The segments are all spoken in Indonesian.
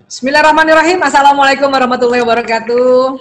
Bismillahirrahmanirrahim. Assalamualaikum warahmatullahi wabarakatuh.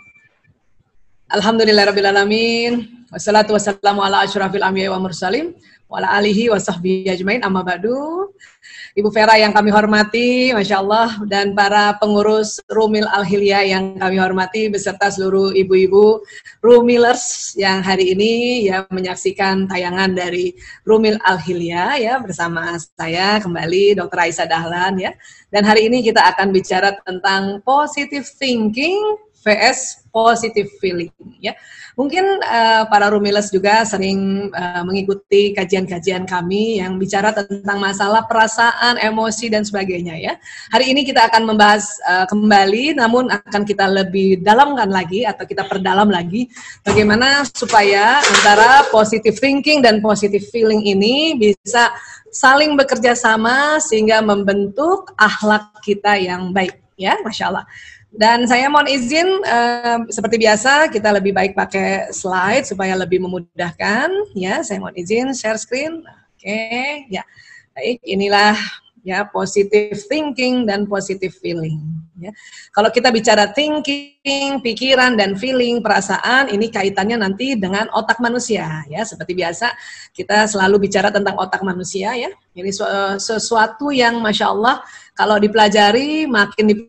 Alhamdulillahirrabbilalamin. Wassalatu wassalamu ala asyrafil anbiya'i wa mursalin wa ala alihi wa sahbihi ajmain, amma ba'du. Ibu Vera yang kami hormati, Masya Allah, dan para pengurus Rumil Al-Hilya yang kami hormati, beserta seluruh ibu-ibu Rumilers yang hari ini ya menyaksikan tayangan dari Rumil Al-Hilya ya bersama saya kembali Dr. Aisyah Dahlan ya. Dan hari ini kita akan bicara tentang positive thinking vs positive feeling ya. Mungkin para Rumilers juga sering mengikuti kajian-kajian kami yang bicara tentang masalah perasaan, emosi dan sebagainya ya. Hari ini kita akan membahas kembali, namun akan kita lebih dalamkan lagi atau kita perdalam lagi bagaimana supaya antara positive thinking dan positive feeling ini bisa saling bekerja sama sehingga membentuk akhlak kita yang baik ya, Masya Allah. Dan saya mohon izin, seperti biasa kita lebih baik pakai slide supaya lebih memudahkan. Ya, saya mohon izin share screen. Oke, ya, baik. Inilah ya positive thinking dan positive feeling. Ya, kalau kita bicara thinking, pikiran dan feeling, perasaan, ini kaitannya nanti dengan otak manusia. Ya, seperti biasa kita selalu bicara tentang otak manusia. Ya, ini sesuatu yang masya Allah. Kalau dipelajari, makin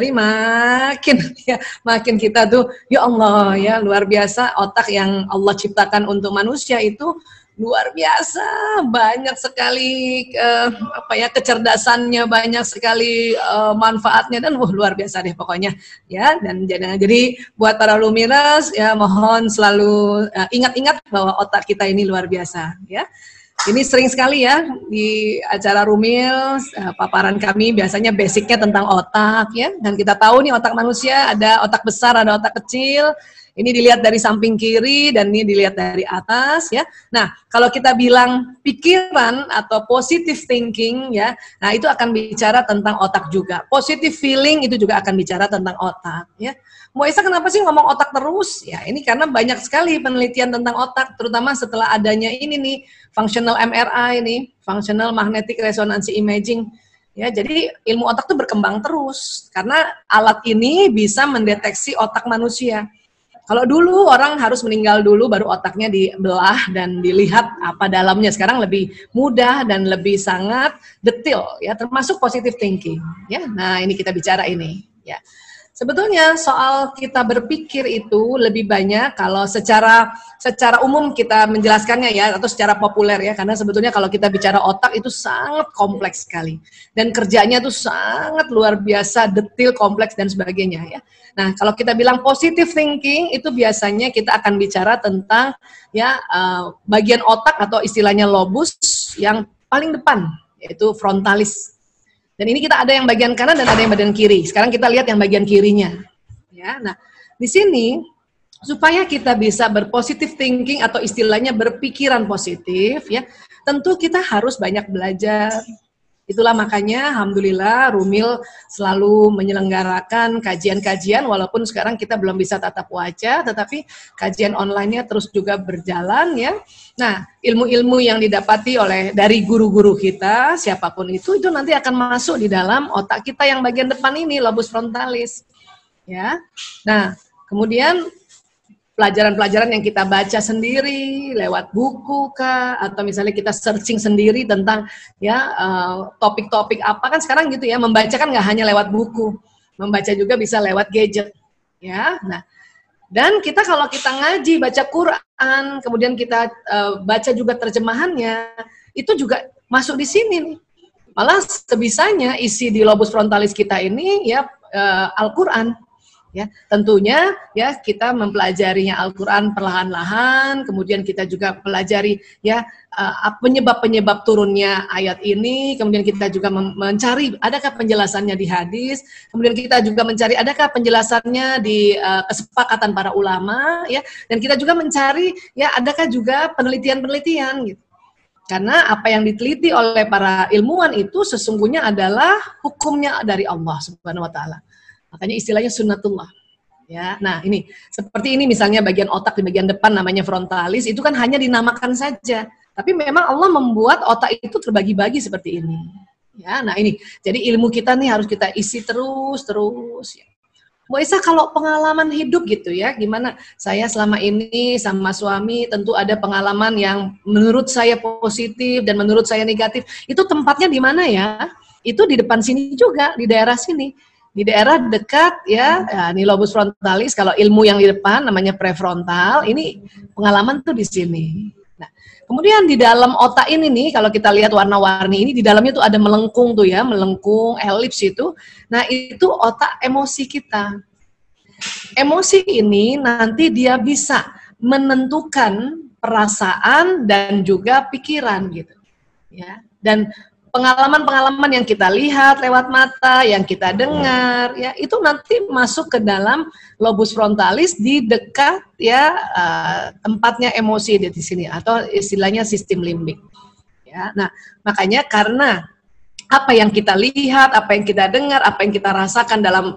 makin kita tuh, ya Allah ya luar biasa otak yang Allah ciptakan untuk manusia itu luar biasa, banyak sekali kecerdasannya, banyak sekali manfaatnya dan luar biasa deh pokoknya ya. Dan jadi buat para Rumilers ya mohon selalu ingat-ingat bahwa otak kita ini luar biasa ya. Ini sering sekali ya di acara Rumil, paparan kami biasanya basicnya tentang otak ya. Dan kita tahu nih otak manusia ada otak besar, ada otak kecil. Ini dilihat dari samping kiri dan ini dilihat dari atas ya. Nah, kalau kita bilang pikiran atau positive thinking ya, nah itu akan bicara tentang otak juga. Positive feeling itu juga akan bicara tentang otak ya. Mbak Isa kenapa sih ngomong otak terus? Ya ini karena banyak sekali penelitian tentang otak, terutama setelah adanya ini nih, functional MRI nih, functional magnetic resonance imaging. Ya, jadi ilmu otak tuh berkembang terus, karena alat ini bisa mendeteksi otak manusia. Kalau dulu orang harus meninggal dulu baru otaknya dibelah dan dilihat apa dalamnya. Sekarang lebih mudah dan lebih sangat detail ya, termasuk positive thinking ya. Nah, ini kita bicara ini ya. Sebetulnya soal kita berpikir itu lebih banyak kalau secara umum kita menjelaskannya ya, atau secara populer ya, karena sebetulnya kalau kita bicara otak itu sangat kompleks sekali dan kerjanya tuh sangat luar biasa, detail, kompleks dan sebagainya ya. Nah, kalau kita bilang positive thinking itu biasanya kita akan bicara tentang ya bagian otak atau istilahnya lobus yang paling depan, yaitu frontalis. Dan ini kita ada yang bagian kanan dan ada yang bagian kiri. Sekarang kita lihat yang bagian kirinya. Ya, nah di sini supaya kita bisa berpositive thinking atau istilahnya berpikiran positif, ya, tentu kita harus banyak belajar. Itulah makanya alhamdulillah Rumil selalu menyelenggarakan kajian-kajian walaupun sekarang kita belum bisa tatap wajah, tetapi kajian online-nya terus juga berjalan ya. Nah, ilmu-ilmu yang didapati dari guru-guru kita siapapun itu nanti akan masuk di dalam otak kita yang bagian depan ini, lobus frontalis. Ya. Nah, kemudian pelajaran-pelajaran yang kita baca sendiri lewat buku kah, atau misalnya kita searching sendiri tentang ya topik-topik apa, kan sekarang gitu ya, membaca kan nggak hanya lewat buku, membaca juga bisa lewat gadget ya. Nah, dan kita kalau kita ngaji baca Quran, kemudian kita baca juga terjemahannya, itu juga masuk di sini nih. Malah sebisanya isi di lobus frontalis kita ini ya Al-Quran. Ya, tentunya ya kita mempelajarinya Al-Quran perlahan-lahan, kemudian kita juga pelajari ya penyebab-penyebab turunnya ayat ini, kemudian kita juga mencari adakah penjelasannya di hadis, kemudian kita juga mencari adakah penjelasannya di kesepakatan para ulama ya, dan kita juga mencari ya adakah juga penelitian-penelitian gitu. Karena apa yang diteliti oleh para ilmuwan itu sesungguhnya adalah hukumnya dari Allah Subhanahu wa taala. Makanya istilahnya sunnatullah. Ya, nah ini seperti ini misalnya bagian otak di bagian depan namanya frontalis itu kan hanya dinamakan saja. Tapi memang Allah membuat otak itu terbagi-bagi seperti ini. Ya, nah ini, jadi ilmu kita nih harus kita isi terus ya. Bu Isa, kalau pengalaman hidup gitu ya, gimana? Saya selama ini sama suami tentu ada pengalaman yang menurut saya positif dan menurut saya negatif. Itu tempatnya di mana ya? Itu di depan sini juga, di daerah sini. Di daerah dekat ya, ini lobus frontalis, kalau ilmu yang di depan namanya prefrontal, ini pengalaman tuh di sini. Nah, kemudian di dalam otak ini nih, kalau kita lihat warna-warni ini, di dalamnya tuh ada melengkung tuh ya, melengkung, elips itu. Nah, itu otak emosi kita. Emosi ini nanti dia bisa menentukan perasaan dan juga pikiran gitu. Ya. Dan pengalaman-pengalaman yang kita lihat lewat mata, yang kita dengar, ya itu nanti masuk ke dalam lobus frontalis di dekat ya tempatnya emosi di sini atau istilahnya sistem limbik. Ya, nah makanya karena apa yang kita lihat, apa yang kita dengar, apa yang kita rasakan dalam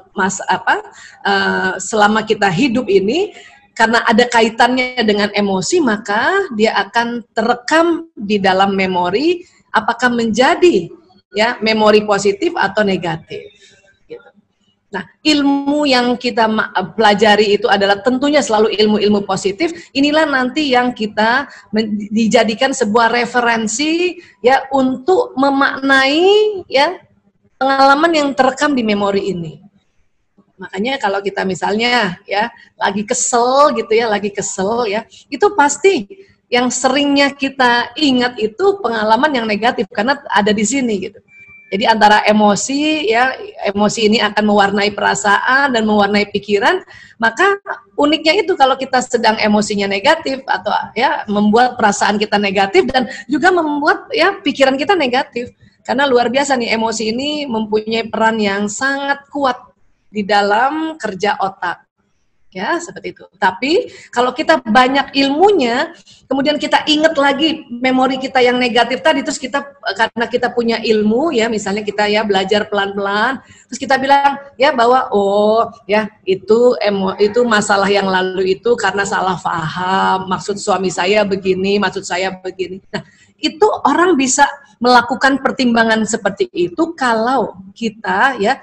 selama kita hidup ini, karena ada kaitannya dengan emosi, maka dia akan terekam di dalam memori. Apakah menjadi ya memori positif atau negatif. Gitu. Nah, ilmu yang kita pelajari itu adalah tentunya selalu ilmu-ilmu positif. Inilah nanti yang kita dijadikan sebuah referensi ya untuk memaknai ya pengalaman yang terekam di memori ini. Makanya kalau kita misalnya ya lagi kesel gitu ya, itu pasti yang seringnya kita ingat itu pengalaman yang negatif karena ada di sini gitu. Jadi antara emosi ya, emosi ini akan mewarnai perasaan dan mewarnai pikiran, maka uniknya itu kalau kita sedang emosinya negatif atau ya membuat perasaan kita negatif dan juga membuat ya pikiran kita negatif. Karena luar biasa nih emosi ini mempunyai peran yang sangat kuat di dalam kerja otak. Ya, seperti itu. Tapi kalau kita banyak ilmunya, kemudian kita ingat lagi memori kita yang negatif tadi, terus kita karena kita punya ilmu ya, misalnya kita ya belajar pelan-pelan, terus kita bilang ya bahwa oh ya itu masalah yang lalu itu karena salah paham, maksud suami saya begini, maksud saya begini. Nah, itu orang bisa melakukan pertimbangan seperti itu kalau kita ya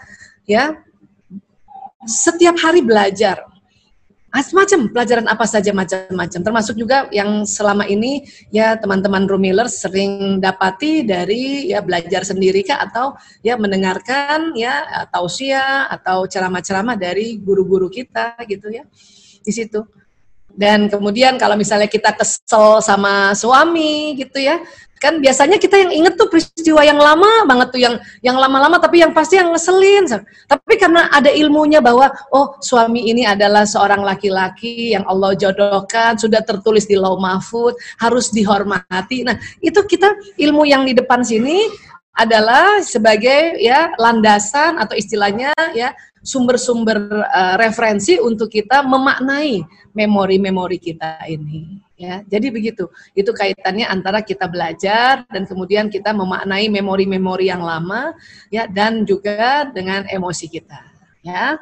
setiap hari belajar. Macam pelajaran apa saja macam-macam, termasuk juga yang selama ini ya teman-teman Rumillers sering dapati dari ya belajar sendiri kah atau ya mendengarkan ya tausiah atau ceramah-ceramah dari guru-guru kita gitu ya di situ. Dan kemudian kalau misalnya kita kesel sama suami gitu ya, kan biasanya kita yang inget tuh peristiwa yang lama banget tuh, yang lama-lama tapi yang pasti yang ngeselin. Tapi karena ada ilmunya bahwa oh suami ini adalah seorang laki-laki yang Allah jodohkan, sudah tertulis di Lauh Mahfuz, harus dihormati. Nah itu kita ilmu yang di depan sini adalah sebagai ya landasan atau istilahnya ya sumber-sumber referensi untuk kita memaknai memori-memori kita ini. Ya, jadi begitu. Itu kaitannya antara kita belajar dan kemudian kita memaknai memori-memori yang lama, ya, dan juga dengan emosi kita. Ya,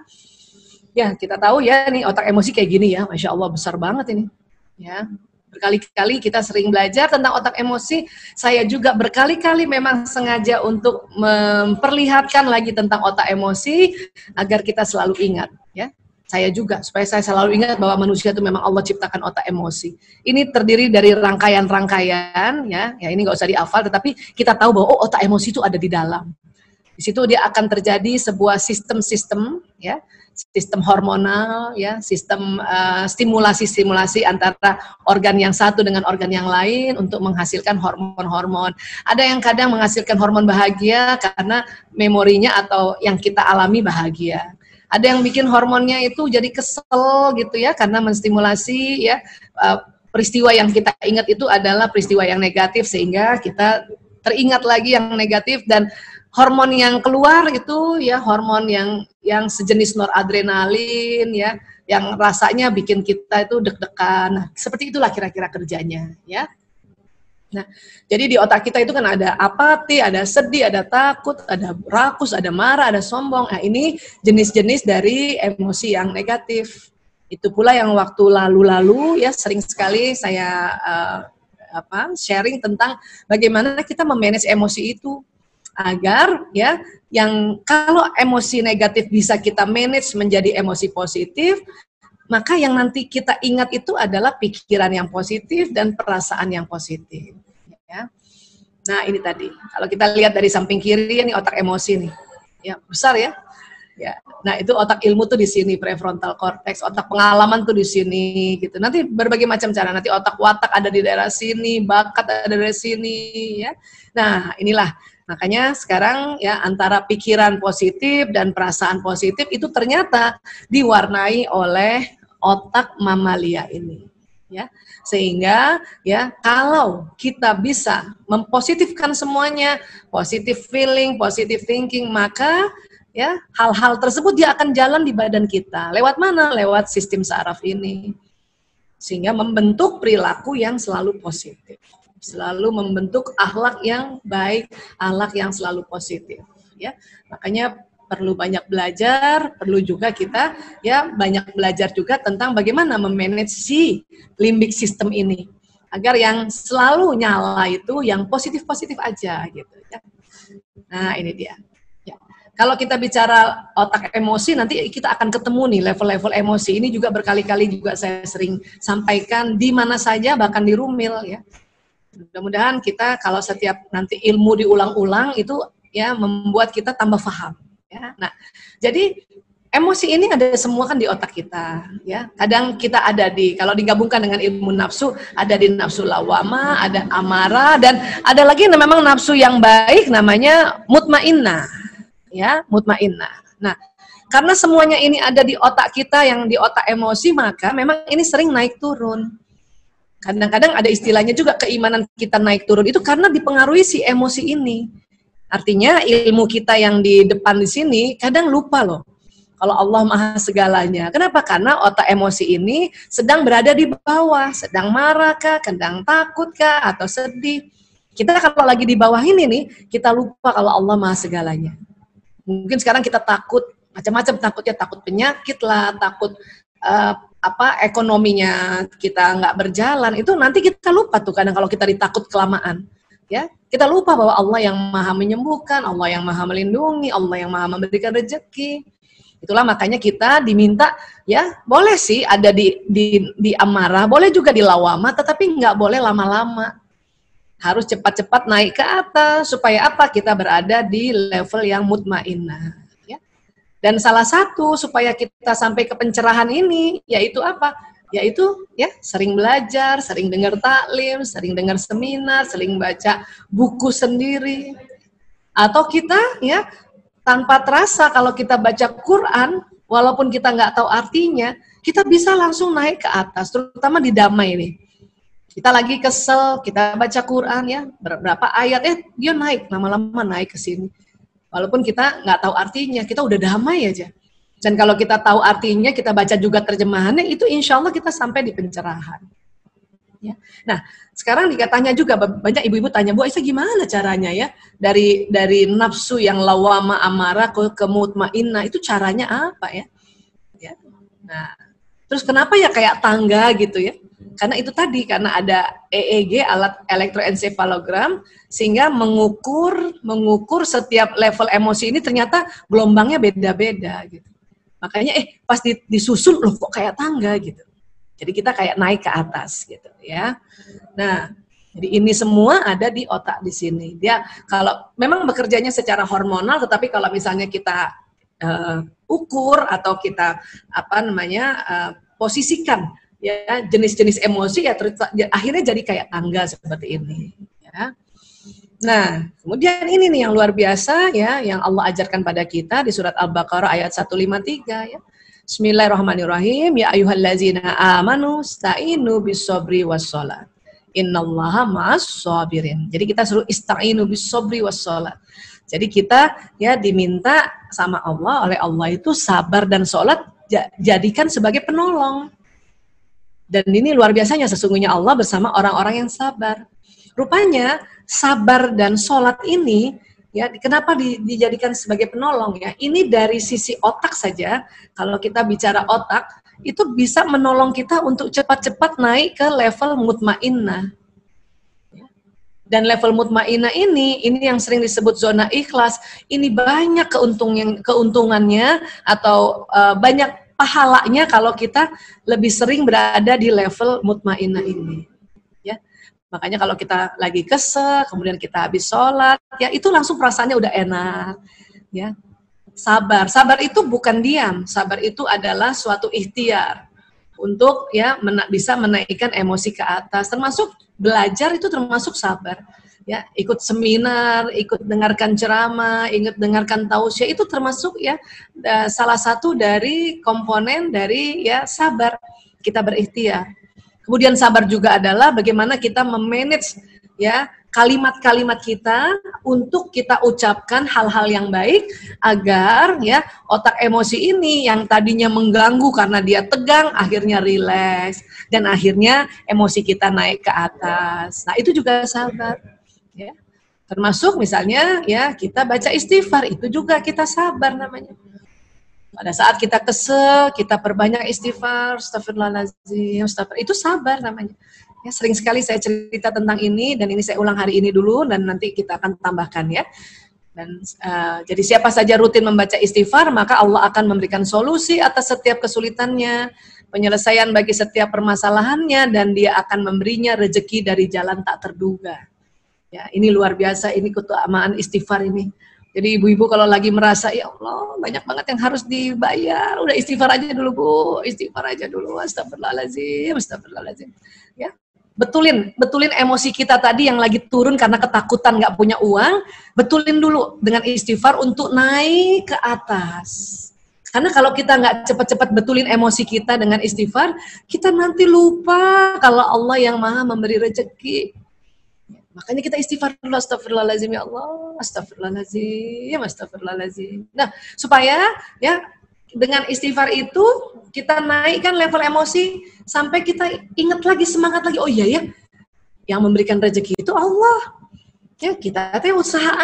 ya kita tahu ya nih otak emosi kayak gini ya, masya Allah besar banget ini. Ya, berkali-kali kita sering belajar tentang otak emosi. Saya juga berkali-kali memang sengaja untuk memperlihatkan lagi tentang otak emosi agar kita selalu ingat. Ya. Saya juga, supaya saya selalu ingat bahwa manusia itu memang Allah ciptakan otak emosi. Ini terdiri dari rangkaian-rangkaian, ya ini nggak usah dihafal, tetapi kita tahu bahwa oh, otak emosi itu ada di dalam. Di situ dia akan terjadi sebuah sistem-sistem, ya, sistem hormonal, ya, sistem stimulasi-stimulasi antara organ yang satu dengan organ yang lain untuk menghasilkan hormon-hormon. Ada yang kadang menghasilkan hormon bahagia karena memorinya atau yang kita alami bahagia. Ada yang bikin hormonnya itu jadi kesel gitu ya, karena menstimulasi ya peristiwa yang kita ingat itu adalah peristiwa yang negatif sehingga kita teringat lagi yang negatif, dan hormon yang keluar itu ya hormon yang sejenis noradrenalin ya, yang rasanya bikin kita itu deg-degan. Nah, seperti itulah kira-kira kerjanya ya. Nah, jadi di otak kita itu kan ada apati, ada sedih, ada takut, ada rakus, ada marah, ada sombong. Nah, ini jenis-jenis dari emosi yang negatif. Itu pula yang waktu lalu-lalu ya sering sekali saya sharing tentang bagaimana kita memanage emosi itu. agar ya yang kalau emosi negatif bisa kita manage menjadi emosi positif, maka yang nanti kita ingat itu adalah pikiran yang positif dan perasaan yang positif. Ya. Nah ini tadi, kalau kita lihat dari samping kiri ini otak emosi nih, ya besar ya. Ya, nah itu otak ilmu tuh di sini, prefrontal cortex, otak pengalaman tuh di sini, gitu. Nanti berbagai macam cara, nanti otak watak ada di daerah sini, bakat ada di sini, ya. Nah inilah. Makanya sekarang ya antara pikiran positif dan perasaan positif itu ternyata diwarnai oleh otak mamalia ini, ya. Sehingga ya kalau kita bisa mempositifkan semuanya, positive feeling, positive thinking, maka ya hal-hal tersebut dia akan jalan di badan kita. Lewat mana? Lewat sistem saraf ini. Sehingga membentuk perilaku yang selalu positif. Selalu membentuk akhlak yang baik, akhlak yang selalu positif, ya. Makanya perlu banyak belajar, perlu juga kita ya banyak belajar juga tentang bagaimana memanage si limbic system ini agar yang selalu nyala itu yang positif-positif aja gitu ya. Nah, ini dia. Ya. Kalau kita bicara otak emosi, nanti kita akan ketemu nih level-level emosi. Ini juga berkali-kali juga saya sering sampaikan di mana saja, bahkan di Rumil ya. Mudah-mudahan kita kalau setiap nanti ilmu diulang-ulang itu ya membuat kita tambah paham. Ya. Nah, jadi emosi ini ada semua kan di otak kita. Ya, kadang kita ada di kalau digabungkan dengan ilmu nafsu ada di nafsu lawama, ada amarah dan ada lagi memang nafsu yang baik namanya mutmainnah. Ya, mutmainnah. Nah, karena semuanya ini ada di otak kita yang di otak emosi maka memang ini sering naik turun. Kadang-kadang ada istilahnya juga keimanan kita naik turun itu karena dipengaruhi si emosi ini. Artinya ilmu kita yang di depan di sini kadang lupa loh. Kalau Allah Maha segalanya. Kenapa? Karena otak emosi ini sedang berada di bawah, sedang marah kah, sedang takut kah, atau sedih. Kita kalau lagi di bawah ini nih, kita lupa kalau Allah Maha segalanya. Mungkin sekarang kita takut macam-macam, takutnya takut penyakit lah, takut ekonominya kita nggak berjalan, itu nanti kita lupa tuh kadang kalau kita ditakut kelamaan, ya kita lupa bahwa Allah yang maha menyembuhkan, Allah yang maha melindungi, Allah yang maha memberikan rezeki. Itulah makanya kita diminta ya boleh sih ada di amarah, boleh juga di lawama, tetapi nggak boleh lama-lama, harus cepat-cepat naik ke atas supaya apa kita berada di level yang mutmainnah. Dan salah satu supaya kita sampai ke pencerahan ini, yaitu apa? Yaitu ya sering belajar, sering dengar taklim, sering dengar seminar, sering baca buku sendiri. Atau kita ya tanpa terasa kalau kita baca Quran, walaupun kita nggak tahu artinya, kita bisa langsung naik ke atas, terutama di damai nih. Kita lagi kesel, kita baca Quran ya, berapa ayat, dia naik, lama-lama naik ke sini. Walaupun kita nggak tahu artinya, kita udah damai aja. Dan kalau kita tahu artinya, kita baca juga terjemahannya, itu insya Allah kita sampai di pencerahan. Ya. Nah, sekarang dikatanya juga, banyak ibu-ibu tanya, Bu Aisyah gimana caranya ya? Dari nafsu yang lawama amarah ke mutmainnah, itu caranya apa ya? Ya. Nah, terus kenapa ya kayak tangga gitu ya? Karena itu tadi, karena ada EEG, alat elektroensefalogram, sehingga mengukur setiap level emosi ini ternyata gelombangnya beda-beda gitu. Makanya pas disusun loh kok kayak tangga gitu. Jadi kita kayak naik ke atas gitu ya. Nah, jadi ini semua ada di otak di sini. Dia kalau memang bekerjanya secara hormonal, tetapi kalau misalnya kita ukur atau kita posisikan ya jenis-jenis emosi ya akhirnya jadi kayak tangga seperti ini ya. Nah, kemudian ini nih yang luar biasa ya yang Allah ajarkan pada kita di surat Al-Baqarah ayat 153 ya. Bismillahirrahmanirrahim, ya ayyuhallazina amanu sta'inu bis-sabri was-shalah. Innallaha ma'as-sabirin. Jadi kita suruh ista'inu bis-sabri was-shalah. Jadi kita ya diminta sama Allah, oleh Allah itu sabar dan sholat jadikan sebagai penolong. Dan ini luar biasanya sesungguhnya Allah bersama orang-orang yang sabar. Rupanya sabar dan sholat ini ya kenapa dijadikan sebagai penolong ya? Ini dari sisi otak saja. Kalau kita bicara otak itu bisa menolong kita untuk cepat-cepat naik ke level mutmainnah. Dan level mutmainah ini yang sering disebut zona ikhlas, ini banyak keuntungannya atau banyak pahalanya kalau kita lebih sering berada di level mutmainah ini. Ya, makanya kalau kita lagi kesel, kemudian kita habis sholat, ya itu langsung perasaannya udah enak. Ya, sabar itu bukan diam, sabar itu adalah suatu ikhtiar untuk ya bisa menaikkan emosi ke atas, termasuk belajar itu termasuk sabar. Ya, ikut seminar, ikut dengarkan ceramah, ikut dengarkan tausiah itu termasuk ya salah satu dari komponen dari ya sabar, kita berikhtiar. Kemudian sabar juga adalah bagaimana kita memanage ya kalimat-kalimat kita untuk kita ucapkan hal-hal yang baik agar ya otak emosi ini yang tadinya mengganggu karena dia tegang akhirnya rileks dan akhirnya emosi kita naik ke atas. Nah, itu juga sabar ya. Termasuk misalnya ya kita baca istighfar, itu juga kita sabar namanya. Pada saat kita kesel, kita perbanyak istighfar, astagfirullahaladzim, itu sabar namanya. Ya, sering sekali saya cerita tentang ini dan ini saya ulang hari ini dulu dan nanti kita akan tambahkan ya. Dan jadi siapa saja rutin membaca istighfar maka Allah akan memberikan solusi atas setiap kesulitannya, penyelesaian bagi setiap permasalahannya dan Dia akan memberinya rezeki dari jalan tak terduga. Ya, ini luar biasa, ini keutamaan istighfar ini. Jadi ibu-ibu kalau lagi merasa ya Allah banyak banget yang harus dibayar, udah istighfar aja dulu Bu, istighfar aja dulu, astagfirullahaladzim, astagfirullahaladzim. Ya, betulin emosi kita tadi yang lagi turun karena ketakutan nggak punya uang, betulin dulu dengan istighfar untuk naik ke atas. Karena kalau kita nggak cepat-cepat betulin emosi kita dengan istighfar, kita nanti lupa kalau Allah yang maha memberi rezeki. Makanya kita istighfar dulu, astagfirullahaladzim ya Allah, astagfirullahaladzim, astagfirullahaladzim. Nah, supaya ya dengan istighfar itu kita naikkan level emosi sampai kita ingat lagi, semangat lagi, oh iya ya, yang memberikan rezeki itu Allah. Ya, kita usaha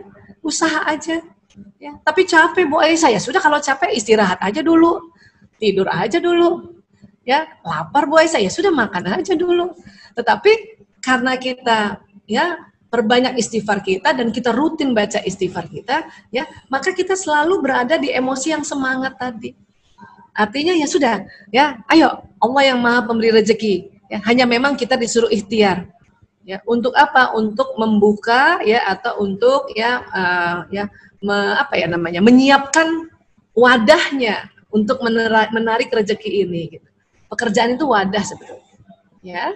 aja. Ya, tapi capek Bu Aisyah, ya sudah kalau capek istirahat aja dulu, tidur aja dulu. Ya, lapar Bu Aisyah, ya sudah makan aja dulu. Tetapi karena kita ya perbanyak istighfar kita dan kita rutin baca istighfar kita, ya maka kita selalu berada di emosi yang semangat tadi. Artinya ya sudah, ya ayo Allah yang maha pemberi rezeki. Ya, hanya memang kita disuruh ikhtiar. Ya, untuk apa? Untuk membuka ya atau untuk menyiapkan wadahnya untuk menarik rezeki ini. Gitu. Pekerjaan itu wadah sebetulnya. Ya.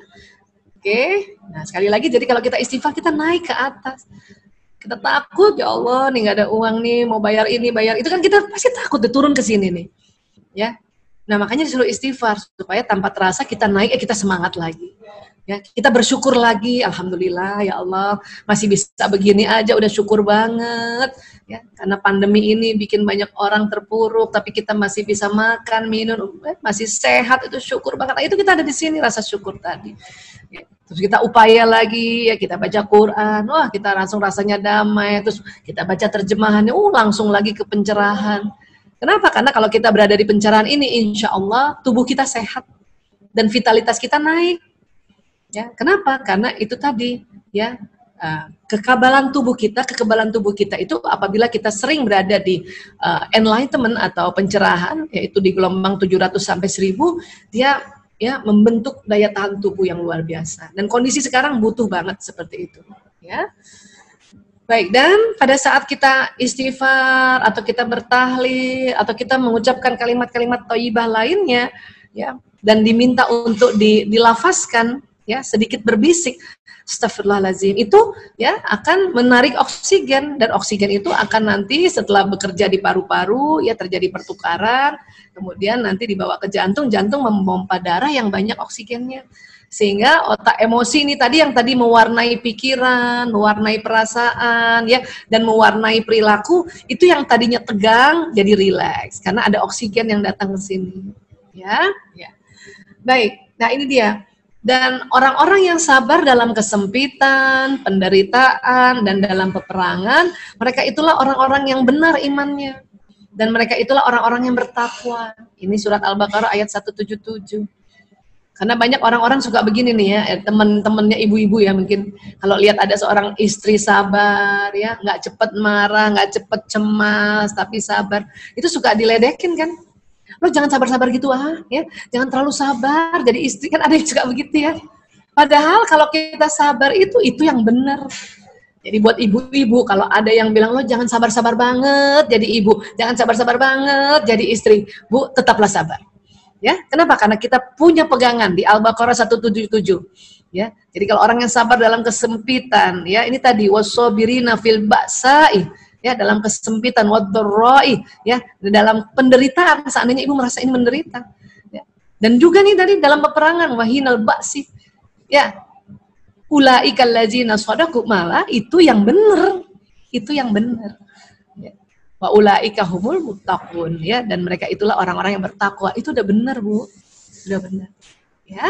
Oke, nah sekali lagi, jadi kalau kita istighfar, kita naik ke atas. Kita takut, ya Allah, nih nggak ada uang nih, mau bayar ini, bayar itu, kan kita pasti takut turun ke sini nih. Ya, nah makanya disuruh istighfar, supaya tanpa terasa kita naik, kita semangat lagi. Ya, kita bersyukur lagi, alhamdulillah, ya Allah, masih bisa begini aja, udah syukur banget. Ya, karena pandemi ini bikin banyak orang terpuruk, tapi kita masih bisa makan, minum, masih sehat, itu syukur banget. Nah, itu kita ada di sini, rasa syukur tadi. Ya, terus kita upaya lagi, ya kita baca Quran, wah kita langsung rasanya damai, terus kita baca terjemahannya, langsung lagi ke pencerahan. Kenapa? Karena kalau kita berada di pencerahan ini, insya Allah tubuh kita sehat dan vitalitas kita naik. Ya, kenapa? Karena itu tadi, ya kekebalan tubuh kita itu apabila kita sering berada di enlightenment atau pencerahan, yaitu di gelombang 700 sampai 1000, dia ya membentuk daya tahan tubuh yang luar biasa. Dan kondisi sekarang butuh banget seperti itu. Ya. Baik, dan pada saat kita istighfar atau kita bertahlil atau kita mengucapkan kalimat-kalimat thayyibah lainnya, ya, dan diminta untuk dilafazkan, ya, sedikit berbisik, astagfirullahaladzim, itu ya akan menarik oksigen, dan oksigen itu akan nanti setelah bekerja di paru-paru, ya terjadi pertukaran, kemudian nanti dibawa ke jantung, jantung memompa darah yang banyak oksigennya. Sehingga otak emosi ini tadi yang tadi mewarnai pikiran, mewarnai perasaan, ya, dan mewarnai perilaku, itu yang tadinya tegang jadi rileks karena ada oksigen yang datang ke sini. Ya, ya. Baik. Nah, ini dia. Dan orang-orang yang sabar dalam kesempitan, penderitaan, dan dalam peperangan, mereka itulah orang-orang yang benar imannya. Dan mereka itulah orang-orang yang bertakwa. Ini surat Al-Baqarah ayat 177. Karena banyak orang-orang suka begini nih ya, teman-temannya ibu-ibu ya mungkin kalau lihat ada seorang istri sabar ya, nggak cepet marah, nggak cepet cemas, tapi sabar, itu suka diledekin kan. Lo jangan sabar-sabar gitu ya, jangan terlalu sabar jadi istri, kan ada yang suka begitu ya. Padahal kalau kita sabar itu yang benar. Jadi buat ibu-ibu kalau ada yang bilang lo jangan sabar-sabar banget jadi ibu, jangan sabar-sabar banget jadi istri, Bu, tetaplah sabar. Ya, kenapa? Karena kita punya pegangan di Al-Baqarah 177. Ya, jadi kalau orang yang sabar dalam kesempitan, ya ini tadi wasobirina fil ba'sa'i, ya dalam kesempitan wadharra'i, ya dalam penderitaan seandainya ibu merasa ini menderita. Ya. Dan juga nih tadi dalam peperangan wahinal ba'si, ya ulaikal ladzina shadaqu, malah itu yang benar, itu yang benar. Wa ulaika humul muttaqun, ya, dan mereka itulah orang-orang yang bertakwa. Itu udah benar, Bu. Udah benar. Ya.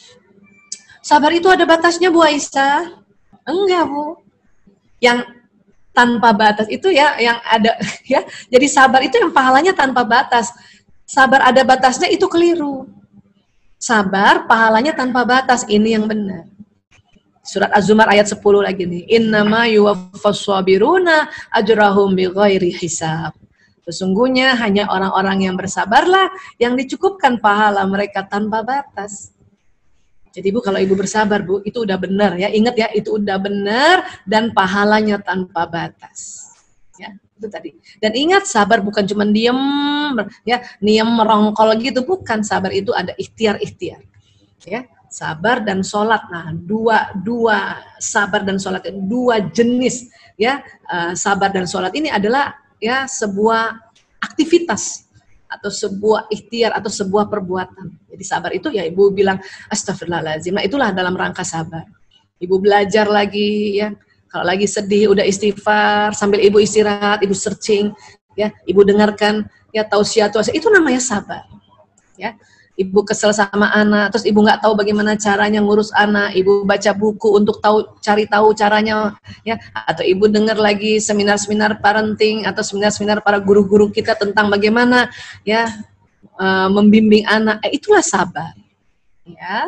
Sabar itu ada batasnya, Bu Aisyah? Enggak, Bu. Yang tanpa batas itu ya yang ada ya. Jadi sabar itu yang pahalanya tanpa batas. Sabar ada batasnya itu keliru. Sabar pahalanya tanpa batas, ini yang benar. Surat Az-Zumar ayat 10 lagi nih. Innama yuwaffas sabiruna ajrahum bighairi hisab. Sesungguhnya hanya orang-orang yang bersabarlah yang dicukupkan pahala mereka tanpa batas. Jadi Bu, kalau Ibu bersabar Bu, itu udah benar ya. Ingat ya, itu udah benar dan pahalanya tanpa batas. Ya, itu tadi. Dan ingat, sabar bukan cuma diem ya, diem merongkol gitu, bukan. Sabar itu ada ikhtiar-ikhtiar. Ya. Sabar dan sholat, nah dua sabar dan sholat, dua jenis ya. Sabar dan sholat ini adalah ya sebuah aktivitas atau sebuah ikhtiar atau sebuah perbuatan. Jadi sabar itu ya Ibu bilang astagfirullahaladzim, nah itulah dalam rangka sabar. Ibu belajar lagi ya, kalau lagi sedih udah istighfar, sambil Ibu istirahat, Ibu searching ya, Ibu dengarkan ya tausiah, itu namanya sabar ya. Ibu kesel sama anak, terus ibu nggak tahu bagaimana caranya ngurus anak, ibu baca buku untuk cari tahu caranya, ya, atau ibu dengar lagi seminar-seminar parenting atau seminar-seminar para guru-guru kita tentang bagaimana, ya, membimbing anak, itulah sabar, ya.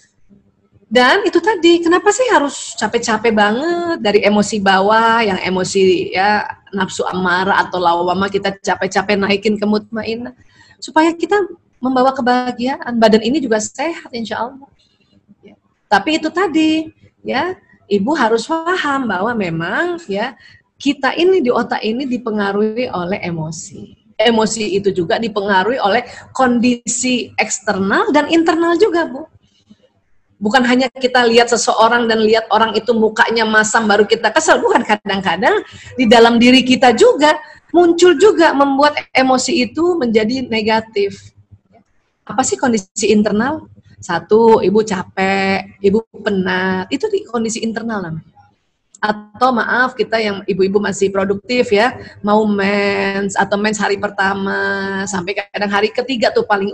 Dan itu tadi, kenapa sih harus capek-capek banget dari emosi bawah, yang emosi ya nafsu amarah atau lawamah kita capek-capek naikin ke mutmainah, supaya kita membawa kebahagiaan, badan ini juga sehat insya Allah. Ya. Tapi itu tadi, ya, Ibu harus paham bahwa memang ya kita ini di otak ini dipengaruhi oleh emosi. Emosi itu juga dipengaruhi oleh kondisi eksternal dan internal juga, Bu. Bukan hanya kita lihat seseorang dan lihat orang itu mukanya masam baru kita kesel, bukan. Kadang-kadang di dalam diri kita juga muncul juga membuat emosi itu menjadi negatif. Apa sih kondisi internal? Satu, Ibu capek, Ibu penat, itu di kondisi internal namanya. Atau maaf, kita yang ibu-ibu masih produktif ya, mau mens atau mens hari pertama sampai kadang hari ketiga tuh paling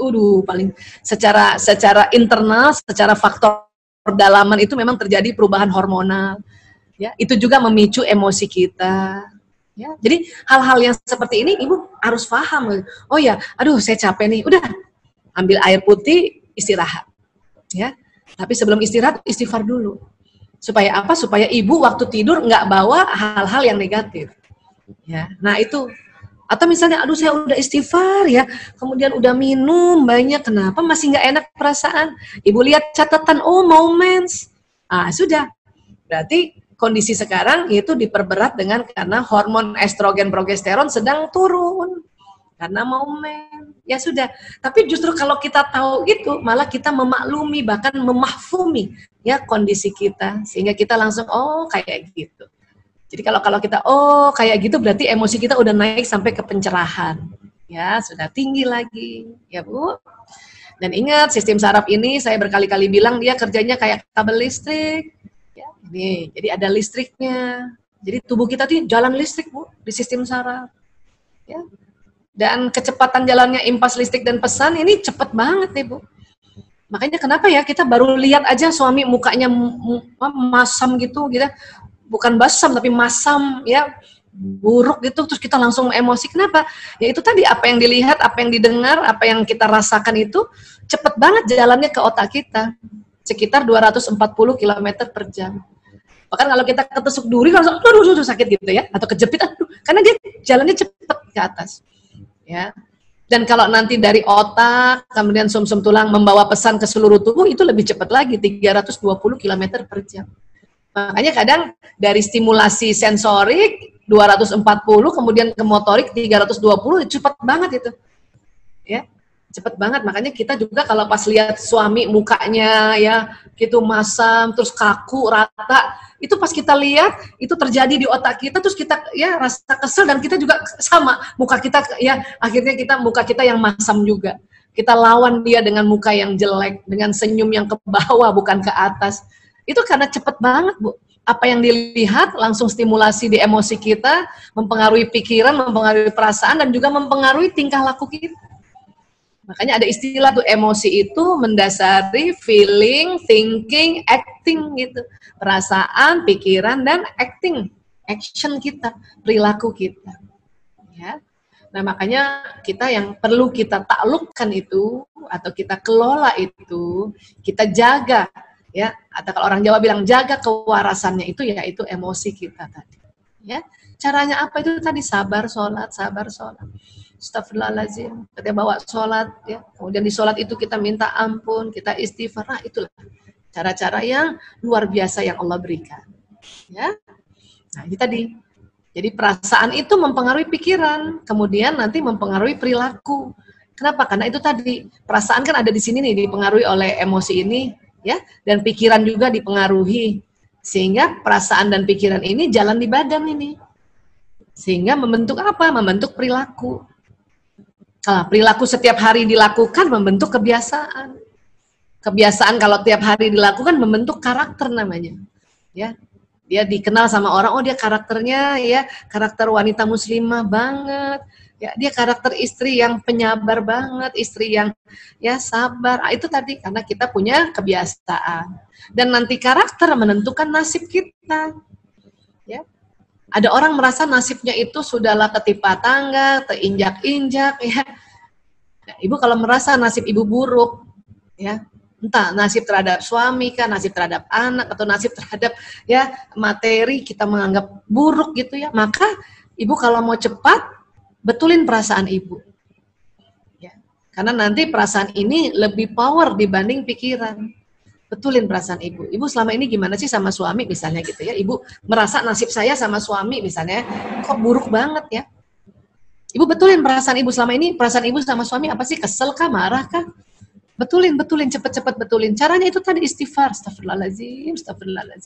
secara internal, secara faktor perdalaman itu memang terjadi perubahan hormonal. Ya, itu juga memicu emosi kita. Ya, jadi hal-hal yang seperti ini Ibu harus paham. Oh ya, aduh saya capek nih, udah ambil air putih, istirahat. Ya. Tapi sebelum istirahat, istighfar dulu. Supaya apa? Supaya Ibu waktu tidur nggak bawa hal-hal yang negatif. Ya. Nah itu. Atau misalnya, aduh saya udah istighfar ya, kemudian udah minum banyak, kenapa masih nggak enak perasaan? Ibu lihat catatan, oh mau mens. Sudah. Berarti kondisi sekarang itu diperberat karena hormon estrogen progesteron sedang turun. Karena mau men, ya sudah. Tapi justru kalau kita tahu gitu, malah kita memaklumi, bahkan memahfumi ya kondisi kita, sehingga kita langsung oh kayak gitu. Jadi kalau kita oh kayak gitu, berarti emosi kita udah naik sampai ke pencerahan, ya sudah tinggi lagi, ya Bu. Dan ingat sistem saraf ini saya berkali-kali bilang dia kerjanya kayak kabel listrik, ya ini. Jadi ada listriknya. Jadi tubuh kita tuh jalan listrik Bu di sistem saraf, ya. Dan kecepatan jalannya impas listrik dan pesan ini cepet banget nih Bu. Makanya kenapa ya kita baru lihat aja suami mukanya masam gitu, bukan basam tapi masam ya, buruk gitu, terus kita langsung emosi. Kenapa? Ya itu tadi, apa yang dilihat, apa yang didengar, apa yang kita rasakan itu cepet banget jalannya ke otak kita, sekitar 240 km per jam. Bahkan kalau kita ketusuk duri langsung aduh sakit gitu ya, atau kejepit aduh, karena dia jalannya cepet ke atas ya. Dan kalau nanti dari otak kemudian sumsum tulang membawa pesan ke seluruh tubuh, itu lebih cepat lagi, 320 km per jam. Makanya kadang dari stimulasi sensorik 240 kemudian ke motorik 320, cepat banget itu. Ya, cepat banget. Makanya kita juga kalau pas lihat suami mukanya ya gitu masam terus kaku rata, itu pas kita lihat itu terjadi di otak kita, terus kita ya rasa kesel, dan kita juga sama muka kita ya, akhirnya kita muka kita yang masam juga. Kita lawan dia dengan muka yang jelek, dengan senyum yang ke bawah bukan ke atas. Itu karena cepet banget, Bu. Apa yang dilihat langsung stimulasi di emosi kita, mempengaruhi pikiran, mempengaruhi perasaan, dan juga mempengaruhi tingkah laku kita. Makanya ada istilah tuh, emosi itu mendasari feeling, thinking, acting gitu. Perasaan, pikiran, dan acting, action kita, perilaku kita. Ya. Nah makanya kita yang perlu kita taklukkan itu, atau kita kelola itu, kita jaga. Ya, atau kalau orang Jawa bilang jaga kewarasannya itu, yaitu emosi kita tadi. Ya, caranya apa itu tadi? Sabar sholat, sabar sholat. Astagfirullahaladzim. Kita bawa sholat, ya. Kemudian di sholat itu kita minta ampun, kita istighfar. Nah, itulah cara-cara yang luar biasa yang Allah berikan. Ya, nah ini tadi. Jadi perasaan itu mempengaruhi pikiran, kemudian nanti mempengaruhi perilaku. Kenapa? Karena itu tadi perasaan kan ada di sini nih, dipengaruhi oleh emosi ini. Ya, dan pikiran juga dipengaruhi, sehingga perasaan dan pikiran ini jalan di badan ini, sehingga membentuk apa? Membentuk perilaku. Kalau perilaku setiap hari dilakukan membentuk kebiasaan. Kebiasaan kalau tiap hari dilakukan membentuk karakter namanya. Ya, dia dikenal sama orang, oh dia karakternya ya karakter wanita muslimah banget. Ya, dia karakter istri yang penyabar banget, istri yang ya sabar. Itu tadi karena kita punya kebiasaan. Dan nanti karakter menentukan nasib kita. Ya. Ada orang merasa nasibnya itu sudahlah ketimpa tangga, terinjak-injak ya. Nah, ibu kalau merasa nasib ibu buruk, ya, entah nasib terhadap suami kan, nasib terhadap anak, atau nasib terhadap ya materi kita menganggap buruk gitu ya, maka ibu kalau mau cepat betulin perasaan ibu, ya. Karena nanti perasaan ini lebih power dibanding pikiran. Betulin perasaan ibu. Ibu selama ini gimana sih sama suami misalnya gitu ya? Ibu merasa nasib saya sama suami misalnya kok buruk banget ya. Ibu betulin perasaan ibu selama ini. Perasaan ibu sama suami apa sih? Kesel kah? Marah kah? Betulin, cepet-cepet betulin. Caranya itu tadi istighfar. Astagfirullahaladzim, astagfirullahaladzim.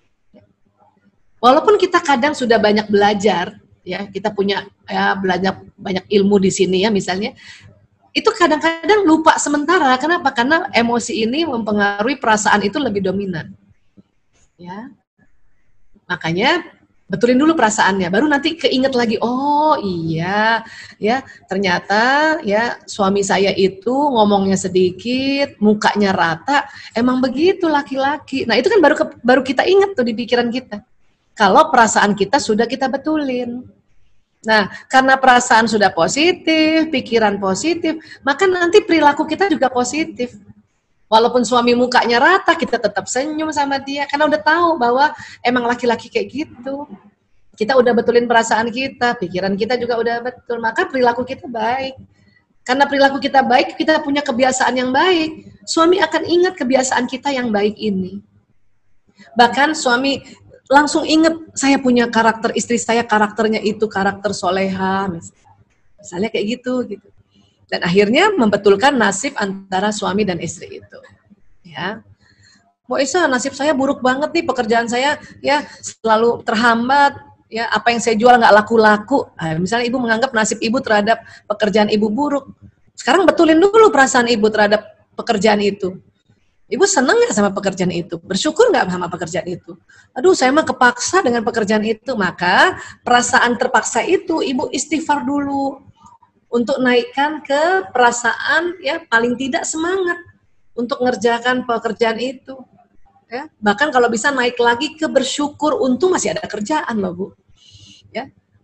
Walaupun kita kadang sudah banyak belajar, ya kita punya ya belajar banyak ilmu di sini ya misalnya, itu kadang-kadang lupa sementara. Kenapa? Karena emosi ini mempengaruhi perasaan itu lebih dominan. Ya, makanya betulin dulu perasaannya, baru nanti keinget lagi. Oh iya, ya ternyata ya suami saya itu ngomongnya sedikit, mukanya rata, emang begitu laki-laki. Nah itu kan baru kita inget tuh di pikiran kita. Kalau perasaan kita sudah kita betulin. Nah, karena perasaan sudah positif, pikiran positif, maka nanti perilaku kita juga positif. Walaupun suami mukanya rata, kita tetap senyum sama dia, karena udah tahu bahwa emang laki-laki kayak gitu. Kita udah betulin perasaan kita, pikiran kita juga udah betul, maka perilaku kita baik. Karena perilaku kita baik, kita punya kebiasaan yang baik. Suami akan ingat kebiasaan kita yang baik ini. Bahkan suami langsung inget, saya punya karakter, istri saya karakternya itu karakter soleha, misalnya kayak gitu. Dan akhirnya membetulkan nasib antara suami dan istri itu. Ya, Bu Isa, nasib saya buruk banget nih, pekerjaan saya ya selalu terhambat, ya apa yang saya jual nggak laku-laku. Nah, misalnya ibu menganggap nasib ibu terhadap pekerjaan ibu buruk, sekarang betulin dulu perasaan ibu terhadap pekerjaan itu. Ibu senang nggak sama pekerjaan itu? Bersyukur nggak sama pekerjaan itu? Aduh, saya mah kepaksa dengan pekerjaan itu. Maka perasaan terpaksa itu ibu istighfar dulu untuk naikkan ke perasaan ya paling tidak semangat untuk ngerjakan pekerjaan itu. Ya, bahkan kalau bisa naik lagi ke bersyukur, untung masih ada kerjaan loh Bu. Ya,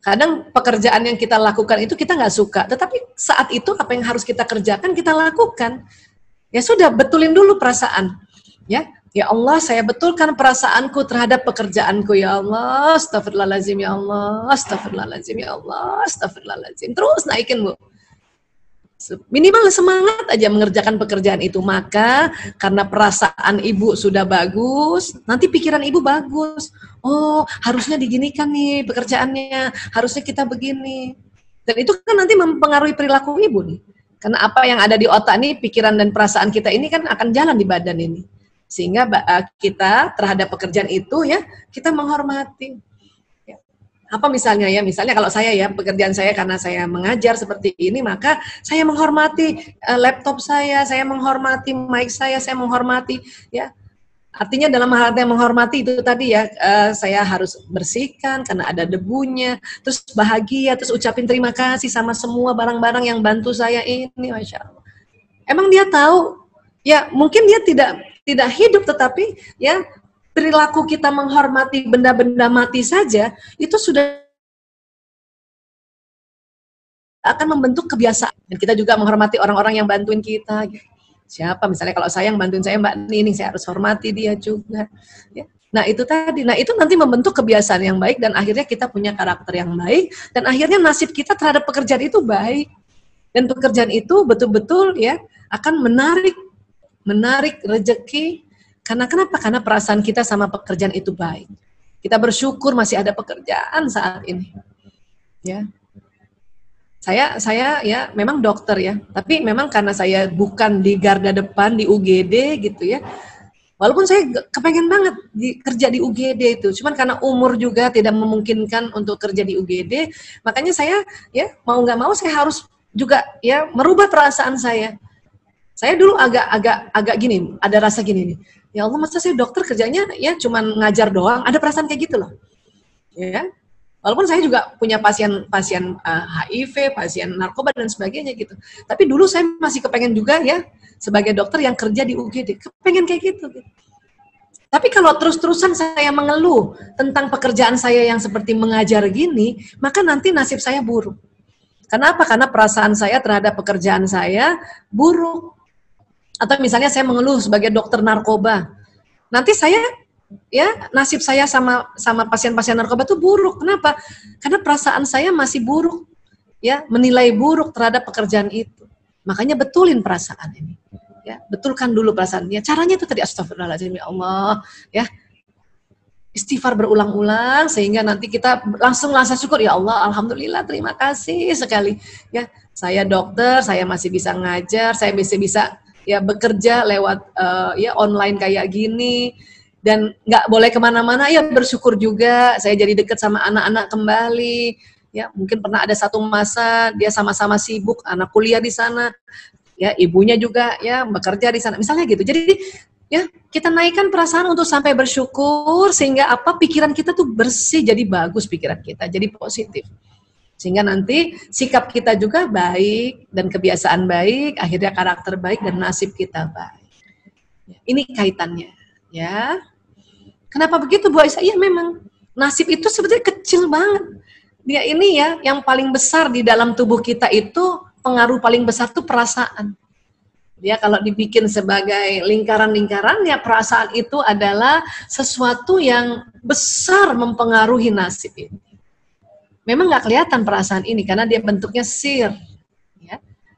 Kadang pekerjaan yang kita lakukan itu kita nggak suka, tetapi saat itu apa yang harus kita kerjakan kita lakukan. Ya sudah, betulin dulu perasaan. Ya, ya Allah, saya betulkan perasaanku terhadap pekerjaanku, ya Allah. Astagfirullahaladzim, ya Allah. Astagfirullahaladzim, ya Allah. Astagfirullahaladzim. Terus naikin, Bu. Minimal semangat aja mengerjakan pekerjaan itu. Maka karena perasaan ibu sudah bagus, nanti pikiran ibu bagus. Oh, harusnya diginikan nih pekerjaannya, harusnya kita begini. Dan itu kan nanti mempengaruhi perilaku ibu nih. Karena apa yang ada di otak nih, pikiran dan perasaan kita ini kan akan jalan di badan ini. Sehingga kita terhadap pekerjaan itu ya, kita menghormati. Apa misalnya ya, misalnya kalau saya ya, pekerjaan saya karena saya mengajar seperti ini, maka saya menghormati laptop saya menghormati mic saya menghormati ya. Artinya dalam hal yang menghormati itu tadi ya, saya harus bersihkan karena ada debunya, terus bahagia, terus ucapin terima kasih sama semua barang-barang yang bantu saya ini, Masya Allah. Emang dia tahu, ya mungkin dia tidak hidup, tetapi ya perilaku kita menghormati benda-benda mati saja, itu sudah akan membentuk kebiasaan. Dan kita juga menghormati orang-orang yang bantuin kita. Siapa? Misalnya kalau saya yang bantuin saya Mbak Nini, saya harus hormati dia juga. Ya. Nah itu tadi, nah itu nanti membentuk kebiasaan yang baik, dan akhirnya kita punya karakter yang baik, dan akhirnya nasib kita terhadap pekerjaan itu baik. Dan pekerjaan itu betul-betul ya akan menarik rezeki. Karena kenapa? Karena perasaan kita sama pekerjaan itu baik. Kita bersyukur masih ada pekerjaan saat ini. Ya. Saya ya memang dokter ya, tapi memang karena saya bukan di garda depan di UGD gitu ya. Walaupun saya kepengen banget kerja di UGD itu, cuman karena umur juga tidak memungkinkan untuk kerja di UGD, makanya saya ya mau nggak mau saya harus juga ya merubah perasaan saya. Saya dulu agak gini, ada rasa gini nih. Ya Allah, masa saya dokter kerjanya ya cuman ngajar doang, ada perasaan kayak gitu loh. Ya. Walaupun saya juga punya pasien HIV, pasien narkoba dan sebagainya gitu. Tapi dulu saya masih kepengen juga ya sebagai dokter yang kerja di UGD, kepengen kayak gitu. Tapi kalau terus-terusan saya mengeluh tentang pekerjaan saya yang seperti mengajar gini, maka nanti nasib saya buruk. Kenapa? Karena perasaan saya terhadap pekerjaan saya buruk. Atau misalnya saya mengeluh sebagai dokter narkoba, nanti saya ya nasib saya sama pasien-pasien narkoba itu buruk. Kenapa? Karena perasaan saya masih buruk, ya menilai buruk terhadap pekerjaan itu. Makanya betulin perasaan ini, ya betulkan dulu perasaannya. Caranya itu tadi astagfirullahaladzim, ya Allah, ya istighfar berulang-ulang sehingga nanti kita langsung rasa syukur, ya Allah, alhamdulillah, terima kasih sekali. Ya saya dokter, saya masih bisa ngajar, saya bisa ya bekerja lewat ya online kayak gini, dan nggak boleh kemana-mana, ya bersyukur juga saya jadi dekat sama anak-anak kembali. Ya mungkin pernah ada satu masa dia sama-sama sibuk, anak kuliah di sana, ya ibunya juga ya bekerja di sana, misalnya gitu. Jadi ya kita naikkan perasaan untuk sampai bersyukur sehingga apa, pikiran kita tuh bersih, jadi bagus pikiran kita, jadi positif. Sehingga nanti sikap kita juga baik dan kebiasaan baik, akhirnya karakter baik dan nasib kita baik. Ini kaitannya, ya. Kenapa begitu, Bu Aisyah? Iya memang nasib itu sebetulnya kecil banget. Dia ini ya yang paling besar di dalam tubuh kita itu, pengaruh paling besar tuh perasaan. Dia kalau dibikin sebagai lingkaran-lingkaran, ya perasaan itu adalah sesuatu yang besar mempengaruhi nasib ini. Memang nggak kelihatan perasaan ini karena dia bentuknya sir. Ya.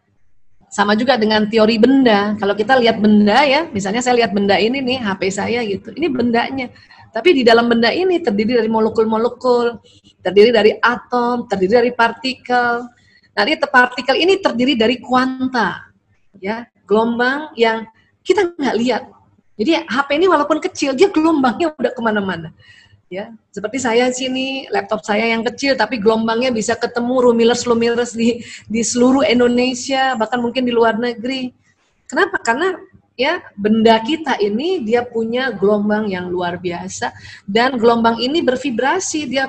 Sama juga dengan teori benda. Kalau kita lihat benda ya, misalnya saya lihat benda ini nih, HP saya gitu. Ini bendanya. Tapi di dalam benda ini terdiri dari molekul-molekul, terdiri dari atom, terdiri dari partikel. Nanti partikel ini terdiri dari kuanta, ya, gelombang yang kita nggak lihat. Jadi HP ini walaupun kecil, dia gelombangnya udah kemana-mana. Ya, seperti saya sini, laptop saya yang kecil, tapi gelombangnya bisa ketemu lumilers di seluruh Indonesia, bahkan mungkin di luar negeri. Kenapa? Karena ya benda kita ini dia punya gelombang yang luar biasa, dan gelombang ini bervibrasi, dia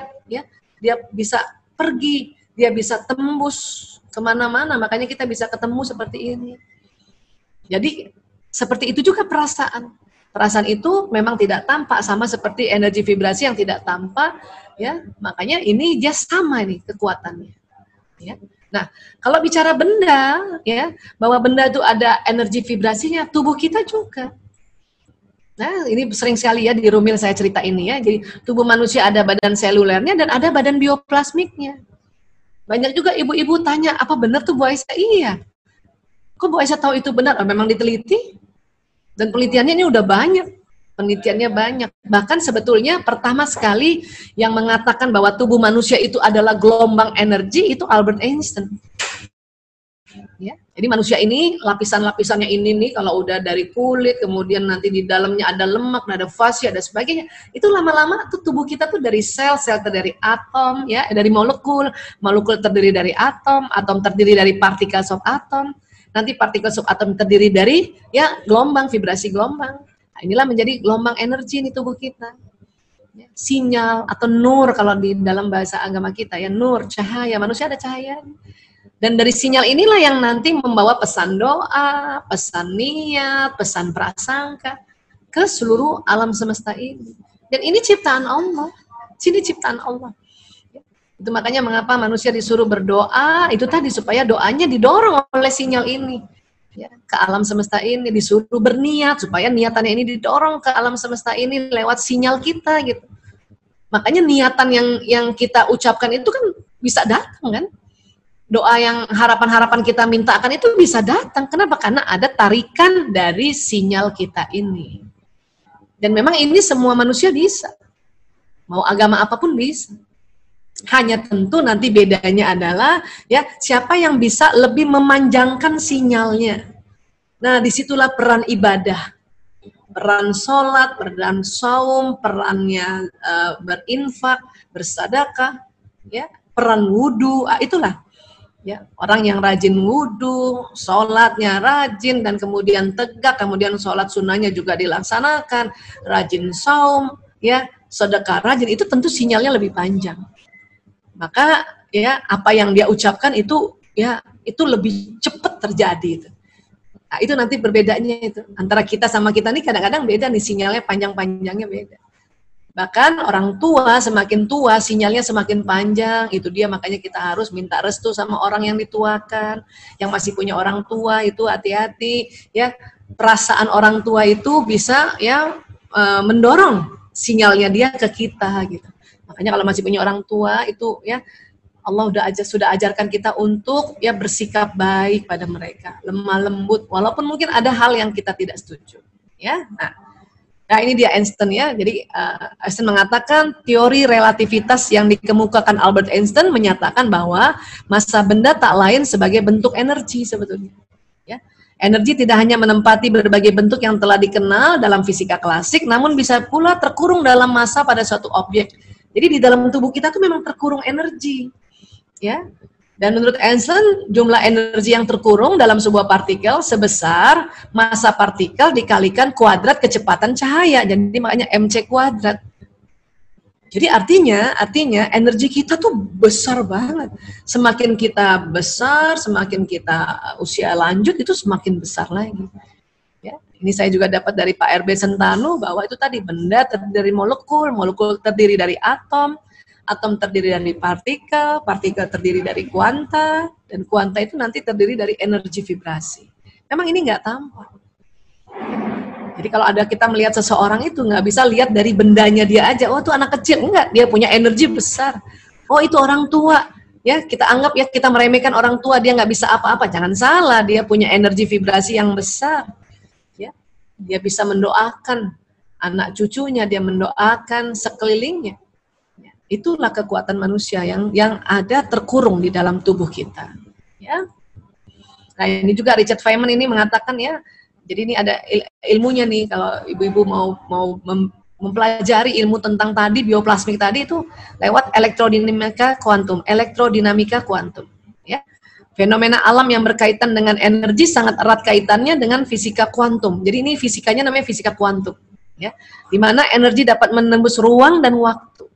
bisa pergi, dia bisa tembus kemana-mana, makanya kita bisa ketemu seperti ini. Jadi seperti itu juga perasaan. Perasaan itu memang tidak tampak, sama seperti energi vibrasi yang tidak tampak, ya. Makanya ini dia sama nih kekuatannya, ya. Nah, kalau bicara benda, ya, bahwa benda itu ada energi vibrasinya, tubuh kita juga. Nah, ini sering sekali ya di Rumil saya cerita ini ya. Jadi tubuh manusia ada badan selulernya dan ada badan bioplasmiknya. Banyak juga ibu-ibu tanya, apa benar tuh Bu Aisyah? Iya. Kok Bu Aisyah tahu itu benar? Oh, memang diteliti. Dan penelitiannya ini udah banyak. Penelitiannya banyak. Bahkan sebetulnya pertama sekali yang mengatakan bahwa tubuh manusia itu adalah gelombang energi itu Albert Einstein. Ya, jadi manusia ini lapisan-lapisannya ini nih, kalau udah dari kulit, kemudian nanti di dalamnya ada lemak, ada fascia, ada sebagainya. Itu lama-lama tuh tubuh kita tuh dari sel terdiri dari atom, ya, dari molekul, molekul terdiri dari atom terdiri dari partikel subatom, nanti partikel subatom terdiri dari ya gelombang, vibrasi gelombang. Nah, inilah menjadi gelombang energi di tubuh kita. Ya, sinyal atau nur kalau di dalam bahasa agama kita ya, nur, cahaya, manusia ada cahaya. Dan dari sinyal inilah yang nanti membawa pesan doa, pesan niat, pesan prasangka ke seluruh alam semesta ini. Dan ini ciptaan Allah. Sini ciptaan Allah. Itu makanya mengapa manusia disuruh berdoa, itu tadi supaya doanya didorong oleh sinyal ini. Ya, ke alam semesta ini, disuruh berniat supaya niatannya ini didorong ke alam semesta ini lewat sinyal kita gitu. Makanya niatan yang kita ucapkan itu kan bisa datang kan? Doa yang harapan-harapan kita mintakan itu bisa datang. Kenapa? Karena ada tarikan dari sinyal kita ini. Dan memang ini semua manusia bisa. Mau agama apapun bisa. Hanya tentu nanti bedanya adalah ya siapa yang bisa lebih memanjangkan sinyalnya. Nah, disitulah peran ibadah. Peran sholat, peran saum, perannya berinfak, bersedekah, ya, peran wudhu, itulah. Ya, orang yang rajin wudhu, sholatnya rajin, dan kemudian tegak, kemudian sholat sunnahnya juga dilaksanakan, rajin saum, ya, sedekah rajin, itu tentu sinyalnya lebih panjang. Maka ya apa yang dia ucapkan itu ya itu lebih cepat terjadi itu. Nah, itu nanti berbedanya itu antara kita sama kita nih kadang-kadang beda nih sinyalnya panjang-panjangnya beda. Bahkan orang tua semakin tua sinyalnya semakin panjang, itu dia makanya kita harus minta restu sama orang yang dituakan, yang masih punya orang tua itu hati-hati ya, perasaan orang tua itu bisa ya mendorong sinyalnya dia ke kita gitu. Makanya kalau masih punya orang tua itu ya Allah sudah ajarkan kita untuk ya bersikap baik pada mereka, lemah lembut walaupun mungkin ada hal yang kita tidak setuju ya. Nah ini dia Einstein ya. Jadi Einstein mengatakan teori relativitas yang dikemukakan Albert Einstein menyatakan bahwa massa benda tak lain sebagai bentuk energi sebetulnya. Ya. Energi tidak hanya menempati berbagai bentuk yang telah dikenal dalam fisika klasik, namun bisa pula terkurung dalam massa pada suatu objek. Jadi di dalam tubuh kita tuh memang terkurung energi. Ya. Dan menurut Einstein, jumlah energi yang terkurung dalam sebuah partikel sebesar massa partikel dikalikan kuadrat kecepatan cahaya. Jadi makanya MC kuadrat. Jadi artinya energi kita tuh besar banget. Semakin kita besar, semakin kita usia lanjut itu semakin besar lagi. Ya, ini saya juga dapat dari Pak RB Sentanu bahwa itu tadi benda terdiri dari molekul, molekul terdiri dari atom terdiri dari partikel, partikel terdiri dari kuanta, dan kuanta itu nanti terdiri dari energi vibrasi. Memang ini nggak tampak. Jadi kalau ada kita melihat seseorang itu nggak bisa lihat dari bendanya dia aja, oh itu anak kecil, enggak, dia punya energi besar. Oh itu orang tua, ya kita anggap ya kita meremehkan orang tua, dia nggak bisa apa-apa, jangan salah, dia punya energi vibrasi yang besar. Ya, dia bisa mendoakan anak cucunya, dia mendoakan sekelilingnya. Itulah kekuatan manusia yang ada terkurung di dalam tubuh kita. Ya. Nah ini juga Richard Feynman ini mengatakan ya, jadi ini ada ilmunya nih kalau ibu-ibu mau mempelajari ilmu tentang tadi bioplasmik tadi itu lewat elektrodinamika kuantum. Ya. Fenomena alam yang berkaitan dengan energi sangat erat kaitannya dengan fisika kuantum. Jadi ini fisikanya namanya fisika kuantum. Ya. Di mana energi dapat menembus ruang dan waktu.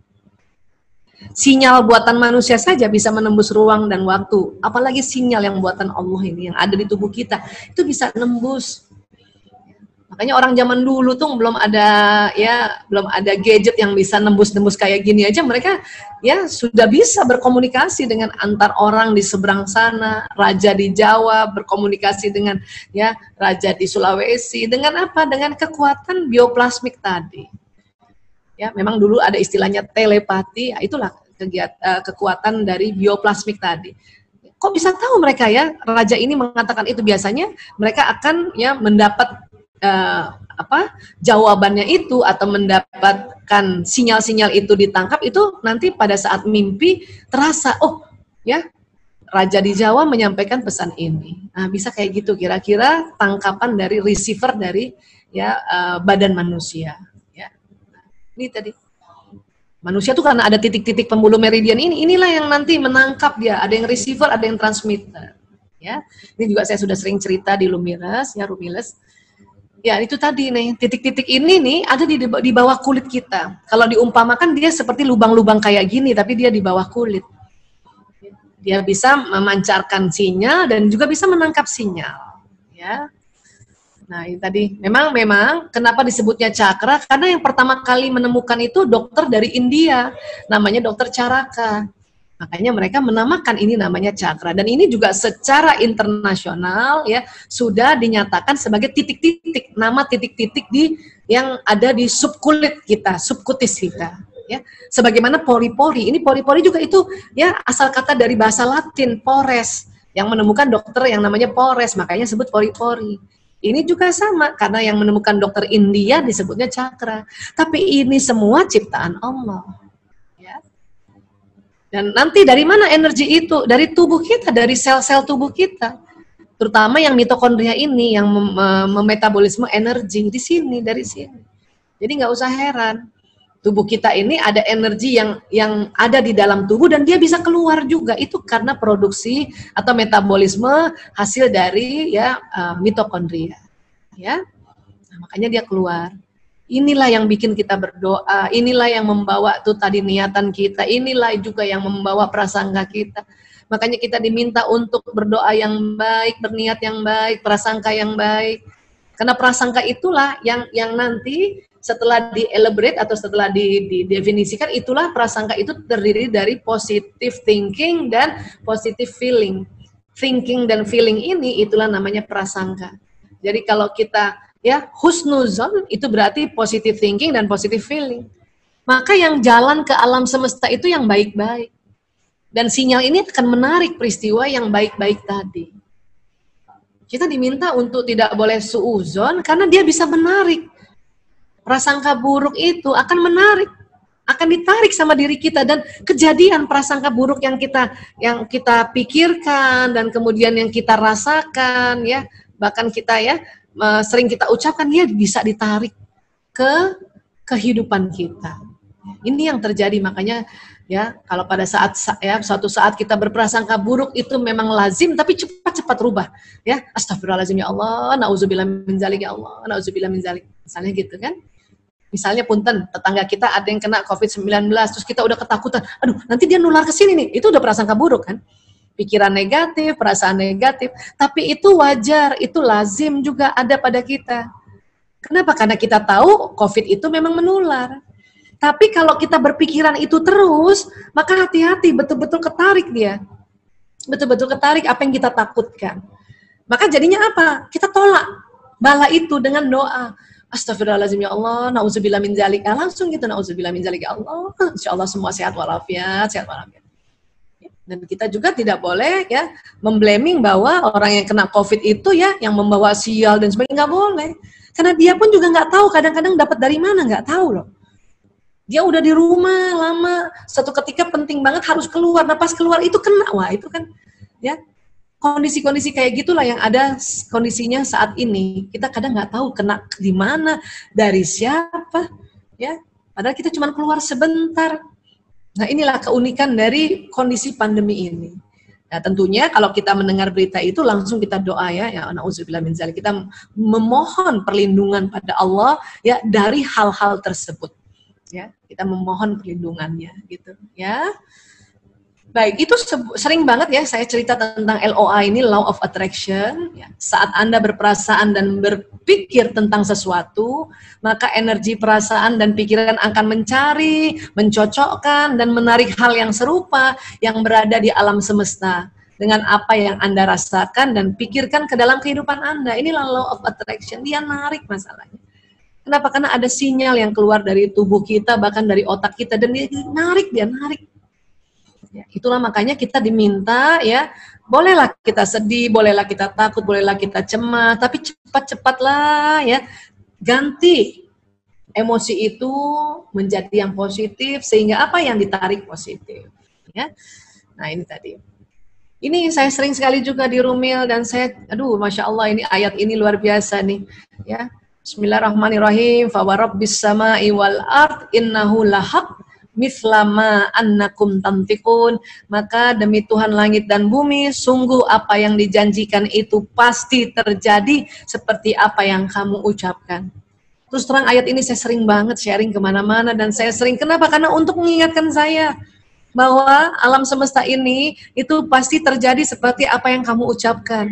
Sinyal buatan manusia saja bisa menembus ruang dan waktu. Apalagi sinyal yang buatan Allah ini, yang ada di tubuh kita. Itu bisa nembus. Makanya orang zaman dulu tuh belum ada gadget yang bisa nembus-nembus kayak gini aja, mereka ya sudah bisa berkomunikasi dengan antar orang di seberang sana, raja di Jawa berkomunikasi dengan ya raja di Sulawesi dengan apa? Dengan kekuatan bioplasmik tadi. Ya, memang dulu ada istilahnya telepati, itulah kekuatan dari bioplasmik tadi. Kok bisa tahu mereka ya, raja ini mengatakan itu? Biasanya mereka akan ya mendapat jawabannya itu atau mendapatkan sinyal-sinyal itu ditangkap itu nanti pada saat mimpi terasa, oh ya raja di Jawa menyampaikan pesan ini. Nah, bisa kayak gitu kira-kira tangkapan dari receiver dari ya badan manusia. Ya. Ini tadi manusia tuh karena ada titik-titik pembuluh meridian inilah yang nanti menangkap dia. Ada yang receiver, ada yang transmitter. Ya, ini juga saya sudah sering cerita di Lumiras, ya Rumiles. Ya itu tadi nih, titik-titik ini nih ada di bawah kulit kita. Kalau diumpamakan dia seperti lubang-lubang kayak gini, tapi dia di bawah kulit. Dia bisa memancarkan sinyal dan juga bisa menangkap sinyal. Ya. Nah ini tadi, memang kenapa disebutnya cakra? Karena yang pertama kali menemukan itu dokter dari India, namanya dokter Charaka. Makanya mereka menamakan ini namanya cakra. Dan ini juga secara internasional ya sudah dinyatakan sebagai titik-titik, nama titik-titik yang ada di subkulit kita, subkutis kita. Ya, sebagaimana pori-pori. Ini pori-pori juga itu ya asal kata dari bahasa Latin pores, yang menemukan dokter yang namanya pores, makanya sebut pori-pori. Ini juga sama karena yang menemukan dokter India disebutnya cakra. Tapi ini semua ciptaan Allah. Dan nanti dari mana energi itu? Dari tubuh kita, dari sel-sel tubuh kita. Terutama yang mitokondria ini, yang memetabolisme energi di sini, dari sini. Jadi nggak usah heran. Tubuh kita ini ada energi yang ada di dalam tubuh dan dia bisa keluar juga. Itu karena produksi atau metabolisme hasil dari ya mitokondria. Ya, nah, makanya dia keluar. Inilah yang bikin kita berdoa, inilah yang membawa tuh tadi niatan kita, inilah juga yang membawa prasangka kita. Makanya kita diminta untuk berdoa yang baik, berniat yang baik, prasangka yang baik. Karena prasangka itulah yang nanti setelah di-elaborate atau setelah didefinisikan, itulah prasangka itu terdiri dari positive thinking dan positive feeling. Thinking dan feeling ini itulah namanya prasangka. Jadi kalau kita ya, husnuzon itu berarti positive thinking dan positive feeling. Maka yang jalan ke alam semesta itu yang baik-baik. Dan sinyal ini akan menarik peristiwa yang baik-baik tadi. Kita diminta untuk tidak boleh suuzon karena dia bisa menarik. Prasangka buruk itu akan menarik, akan ditarik sama diri kita, dan kejadian prasangka buruk yang kita pikirkan dan kemudian yang kita rasakan ya, bahkan kita ya sering kita ucapkan, dia bisa ditarik ke kehidupan kita. Ini yang terjadi, makanya ya kalau pada suatu saat kita berprasangka buruk itu memang lazim, tapi cepat-cepat rubah. Ya, astagfirullahaladzim ya Allah, nauzubillah min dzalik ya Allah, nauzubillah min dzalik. Misalnya gitu kan. Misalnya punten, tetangga kita ada yang kena COVID-19, terus kita udah ketakutan, aduh nanti dia nular ke sini nih, itu udah prasangka buruk kan. Pikiran negatif, perasaan negatif, tapi itu wajar, itu lazim juga ada pada kita. Kenapa? Karena kita tahu COVID itu memang menular. Tapi kalau kita berpikiran itu terus, maka hati-hati, betul-betul ketarik dia. Betul-betul ketarik apa yang kita takutkan. Maka jadinya apa? Kita tolak bala itu dengan doa. Astagfirullahaladzim ya Allah, na'udzubillah min dzalik. Langsung gitu, na'udzubillah min dzalik ya Allah. Insyaallah semua sehat walafiat, sehat walafiat. Dan kita juga tidak boleh ya memblaming bahwa orang yang kena COVID itu ya yang membawa sial dan sebagainya, nggak boleh. Karena dia pun juga nggak tahu, kadang-kadang dapat dari mana, nggak tahu loh. Dia udah di rumah lama, satu ketika penting banget harus keluar, nah pas keluar itu kena, wah itu kan ya kondisi-kondisi kayak gitulah yang ada kondisinya saat ini. Kita kadang nggak tahu kena di mana, dari siapa, ya. Padahal kita cuma keluar sebentar. Nah inilah keunikan dari kondisi pandemi ini. Nah tentunya kalau kita mendengar berita itu langsung kita doa ya na'udzubillah min dzalik. Kita memohon perlindungan pada Allah ya dari hal-hal tersebut. Ya, kita memohon perlindungannya gitu ya. Baik, itu sering banget ya saya cerita tentang LOA ini, Law of Attraction. Ya. Saat Anda berperasaan dan berpikir tentang sesuatu, maka energi perasaan dan pikiran akan mencari, mencocokkan, dan menarik hal yang serupa yang berada di alam semesta dengan apa yang Anda rasakan dan pikirkan ke dalam kehidupan Anda. Inilah Law of Attraction, dia narik masalahnya. Kenapa? Karena ada sinyal yang keluar dari tubuh kita, bahkan dari otak kita, dan dia narik. Ya, itulah makanya kita diminta ya, bolehlah kita sedih, bolehlah kita takut, bolehlah kita cemas, tapi cepat-cepatlah ya ganti emosi itu menjadi yang positif sehingga apa yang ditarik positif. Ya, nah ini tadi. Ini saya sering sekali juga di Rumil dan saya, aduh, masya Allah ini ayat ini luar biasa nih. Ya, Bismillahirrahmanirrahim. Fa warabbis sama'i wal ard innahu lahaq mislama annakum tantiqun, maka demi Tuhan langit dan bumi, sungguh apa yang dijanjikan itu pasti terjadi seperti apa yang kamu ucapkan. Terus terang ayat ini saya sering banget sharing kemana-mana dan saya sering, kenapa? Karena untuk mengingatkan saya bahwa alam semesta ini itu pasti terjadi seperti apa yang kamu ucapkan.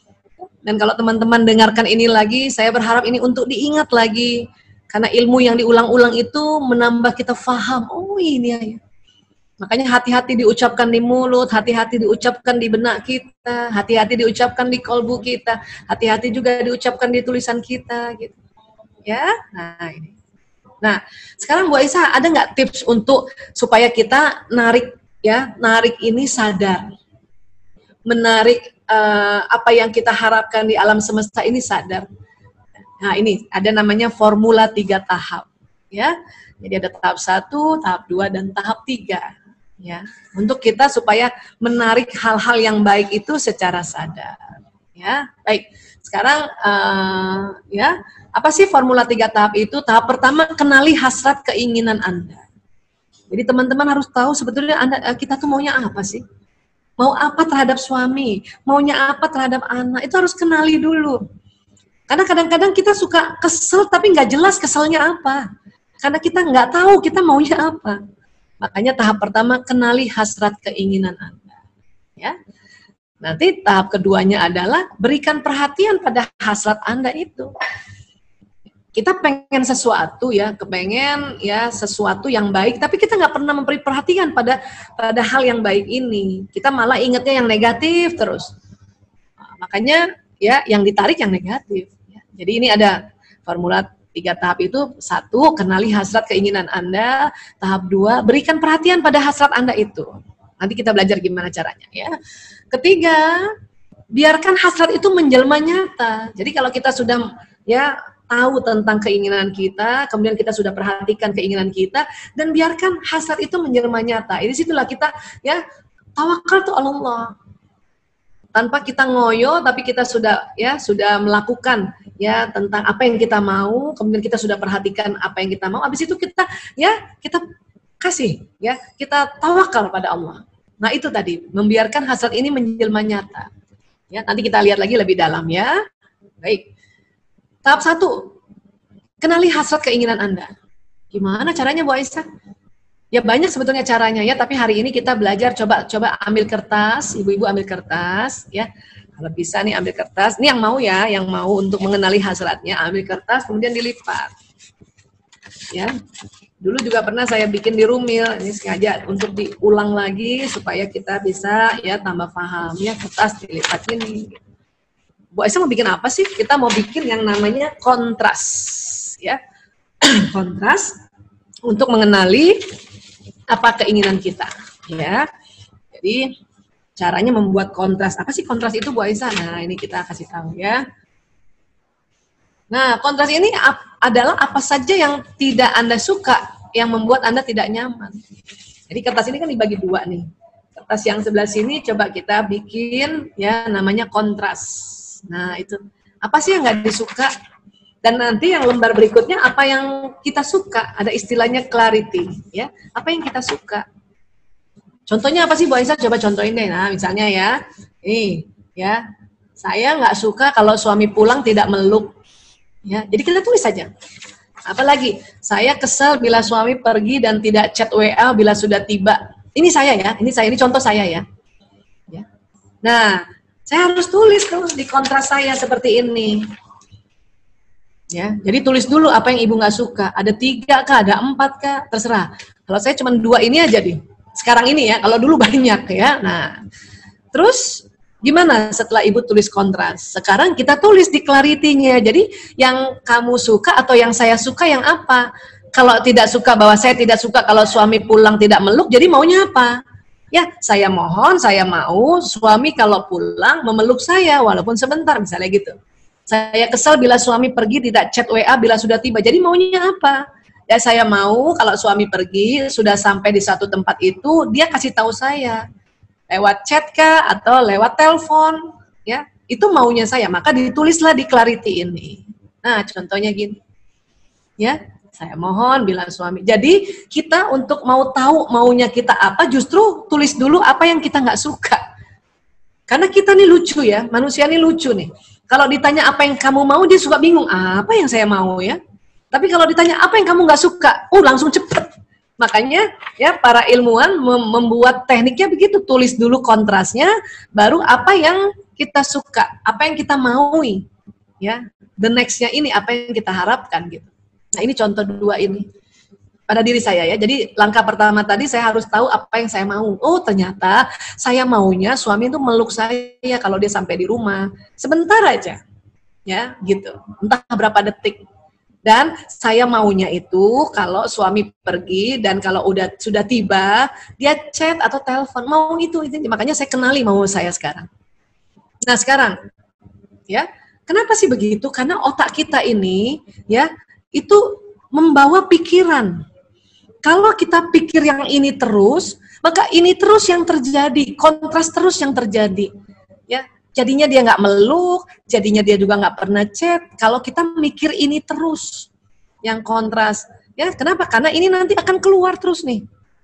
Dan kalau teman-teman dengarkan ini lagi, saya berharap ini untuk diingat lagi. Karena ilmu yang diulang-ulang itu menambah kita faham, oh ini ya. Makanya hati-hati diucapkan di mulut, hati-hati diucapkan di benak kita, hati-hati diucapkan di kolbu kita, hati-hati juga diucapkan di tulisan kita, gitu. Ya, nah ini. Nah, sekarang Bu Aisyah ada nggak tips untuk supaya kita narik ini sadar, menarik apa yang kita harapkan di alam semesta ini sadar. Nah ini ada namanya formula 3 tahap ya. Jadi ada tahap 1, tahap 2 dan tahap 3 ya. Untuk kita supaya menarik hal-hal yang baik itu secara sadar ya. Baik. Sekarang ya, apa sih formula 3 tahap itu? Tahap pertama, kenali hasrat keinginan Anda. Jadi teman-teman harus tahu sebetulnya kita tuh maunya apa sih? Mau apa terhadap suami? Maunya apa terhadap anak? Itu harus kenali dulu. Karena kadang-kadang kita suka kesel tapi nggak jelas keselnya apa. Karena kita nggak tahu kita maunya apa. Makanya tahap pertama, kenali hasrat keinginan Anda. Ya. Nanti tahap keduanya adalah berikan perhatian pada hasrat Anda itu. Kita pengen sesuatu ya, kepengen ya sesuatu yang baik, tapi kita nggak pernah memberi perhatian pada hal yang baik ini. Kita malah ingatnya yang negatif terus. Nah, makanya ya yang ditarik yang negatif. Jadi ini ada formula 3 tahap itu. 1, kenali hasrat keinginan Anda. Tahap 2, berikan perhatian pada hasrat Anda itu. Nanti kita belajar gimana caranya ya. Ketiga, biarkan hasrat itu menjelma nyata. Jadi kalau kita sudah ya tahu tentang keinginan kita, kemudian kita sudah perhatikan keinginan kita, dan biarkan hasrat itu menjelma nyata. Di situlah kita ya tawakal tuh Allah. Tanpa kita ngoyo, tapi kita sudah melakukan ya tentang apa yang kita mau, kemudian kita sudah perhatikan apa yang kita mau, habis itu kita kasih ya, kita tawakal pada Allah. Nah itu tadi, membiarkan hasrat ini menjelma nyata. Ya, nanti kita lihat lagi lebih dalam ya. Baik. Tahap 1, kenali hasrat keinginan Anda. Gimana caranya Bu Aisyah? Ya banyak sebetulnya caranya ya, tapi hari ini kita belajar, coba ambil kertas, ibu-ibu ambil kertas ya. Kalau bisa nih ambil kertas, ini yang mau untuk mengenali hasratnya, ambil kertas kemudian dilipat. Ya. Dulu juga pernah saya bikin di Rumil, ini sengaja untuk diulang lagi supaya kita bisa ya tambah paham ya, kertas dilipat ini. Bu Aisyah mau bikin apa sih? Kita mau bikin yang namanya kontras ya. Kontras untuk mengenali apa keinginan kita, ya. Jadi caranya membuat kontras. Apa sih kontras itu Bu Aisyah? Nah, ini kita kasih tahu ya. Nah, kontras ini adalah apa saja yang tidak Anda suka, yang membuat Anda tidak nyaman. Jadi kertas ini kan dibagi 2 nih. Kertas yang sebelah sini coba kita bikin ya namanya kontras. Nah, itu apa sih yang nggak disuka? Dan nanti yang lembar berikutnya apa yang kita suka, ada istilahnya clarity, ya. Apa yang kita suka? Contohnya apa sih Bu Aisyah? Coba contohin deh. Nah, misalnya ya, nih, ya, saya nggak suka kalau suami pulang tidak meluk, ya. Jadi kita tulis saja. Apalagi, saya kesal bila suami pergi dan tidak chat WA bila sudah tiba. Ini saya ya, ini contoh saya ya. Ya. Nah, saya harus tulis tuh di kontras saya seperti ini. Ya, jadi tulis dulu apa yang ibu nggak suka. Ada 3 kah, ada 4 kah, terserah. Kalau saya cuma 2 ini aja nih. Sekarang ini ya, kalau dulu banyak ya. Nah, terus gimana setelah ibu tulis kontras? Sekarang kita tulis di clarity-nya. Jadi yang kamu suka atau yang saya suka yang apa? Kalau tidak suka, bahwa saya tidak suka kalau suami pulang tidak meluk, jadi maunya apa? Ya, saya mohon, saya mau suami kalau pulang memeluk saya walaupun sebentar, misalnya gitu. Saya kesal bila suami pergi tidak chat WA bila sudah tiba. Jadi maunya apa? Ya saya mau kalau suami pergi sudah sampai di satu tempat itu dia kasih tahu saya lewat chat kah atau lewat telepon, ya itu maunya saya. Maka ditulislah di clarity ini. Nah contohnya gini, ya saya mohon bila suami. Jadi kita untuk mau tahu maunya kita apa justru tulis dulu apa yang kita nggak suka. Karena kita nih lucu ya, manusia nih lucu nih. Kalau ditanya apa yang kamu mau, dia suka bingung. Apa yang saya mau ya? Tapi kalau ditanya apa yang kamu nggak suka, langsung cepet. Makanya ya para ilmuwan membuat tekniknya begitu. Tulis dulu kontrasnya, baru apa yang kita suka, apa yang kita maui. Ya, the next-nya ini apa yang kita harapkan gitu. Nah ini contoh 2 ini. Pada diri saya ya, jadi langkah pertama tadi saya harus tahu apa yang saya mau. Oh ternyata saya maunya suami itu meluk saya kalau dia sampai di rumah, sebentar aja, ya gitu, entah berapa detik. Dan saya maunya itu kalau suami pergi dan kalau sudah tiba, dia chat atau telepon, mau itu. Makanya saya kenali mau saya sekarang. Nah sekarang, ya kenapa sih begitu? Karena otak kita ini, ya itu membawa pikiran. Kalau kita pikir yang ini terus, maka ini terus yang terjadi, kontras terus yang terjadi. Ya, jadinya dia nggak meluk, jadinya dia juga nggak pernah chat. Kalau kita mikir ini terus, yang kontras, ya kenapa? Karena ini nanti akan keluar terus nih.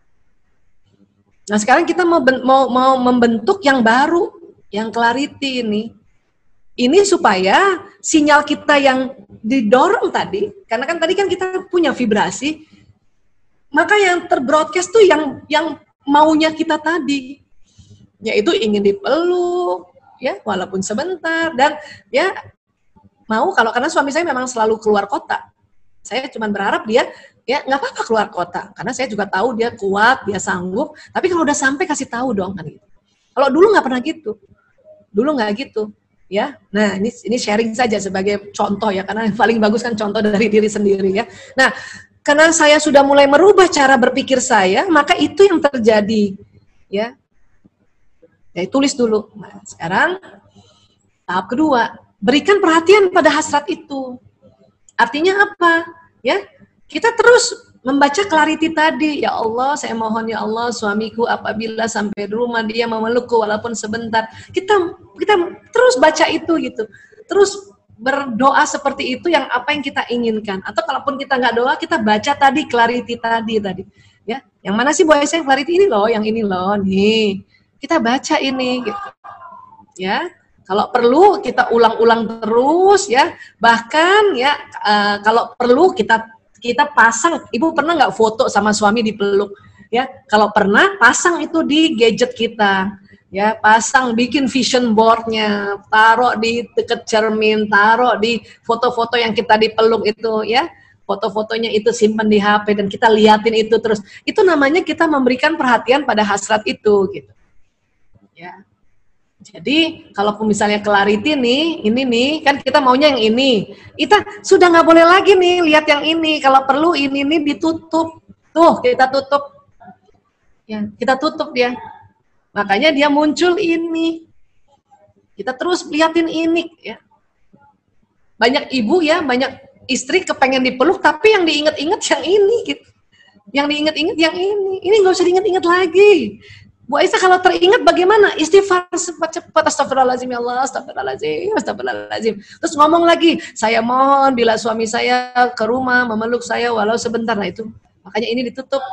Nah sekarang kita mau membentuk yang baru, yang clarity ini. Ini supaya sinyal kita yang didorong tadi, karena kan tadi kan kita punya vibrasi. Maka yang terbroadcast tuh yang maunya kita tadi, yaitu ingin dipeluk, ya walaupun sebentar, dan ya mau karena suami saya memang selalu keluar kota. Saya cuma berharap dia ya nggak apa-apa keluar kota, karena saya juga tahu dia kuat, dia sanggup. Tapi kalau udah sampai kasih tahu dong kan gitu. Kalau dulu nggak pernah gitu, dulu nggak gitu, ya. Nah ini sharing saja sebagai contoh ya, karena yang paling bagus kan contoh dari diri sendiri ya. Nah karena saya sudah mulai merubah cara berpikir saya, maka itu yang terjadi, ya. Ya tulis dulu. Nah, sekarang tahap kedua, berikan perhatian pada hasrat itu. Artinya apa? Ya, kita terus membaca clarity tadi. Ya Allah, saya mohon ya Allah, suamiku apabila sampai di rumah dia memelukku walaupun sebentar. Kita terus baca itu gitu. Terus berdoa seperti itu yang apa yang kita inginkan. Atau kalaupun kita nggak doa, kita baca tadi clarity tadi. Ya, yang mana sih Bu Aisyah clarity ini loh, yang ini loh, nih. Kita baca ini gitu. Ya, kalau perlu kita ulang-ulang terus ya. Bahkan ya kalau perlu kita pasang. Ibu pernah nggak foto sama suami dipeluk? Ya, kalau pernah pasang itu di gadget kita. Ya, pasang, bikin vision board-nya, taruh di dekat cermin, taruh di foto-foto yang kita dipeluk itu, ya. Foto-fotonya itu simpan di HP dan kita liatin itu terus. Itu namanya kita memberikan perhatian pada hasrat itu, gitu. Ya. Jadi, kalaupun misalnya clarity nih, ini nih, kan kita maunya yang ini. Kita sudah nggak boleh lagi nih lihat yang ini. Kalau perlu ini nih ditutup. Tuh, kita tutup. Ya, kita tutup dia. Makanya dia muncul ini. Kita terus liatin ini ya. Banyak ibu ya, banyak istri kepengen dipeluk tapi yang diinget-inget yang ini gitu. Yang diinget-inget yang ini. Ini nggak usah diinget-inget lagi. Bu Aisyah kalau teringat bagaimana? Istighfar cepat-cepat, astagfirullahaladzim ya Allah, astagfirullahaladzim, astagfirullahaladzim. Terus ngomong lagi, saya mohon bila suami saya ke rumah memeluk saya walau sebentar. Nah itu. Makanya ini ditutup.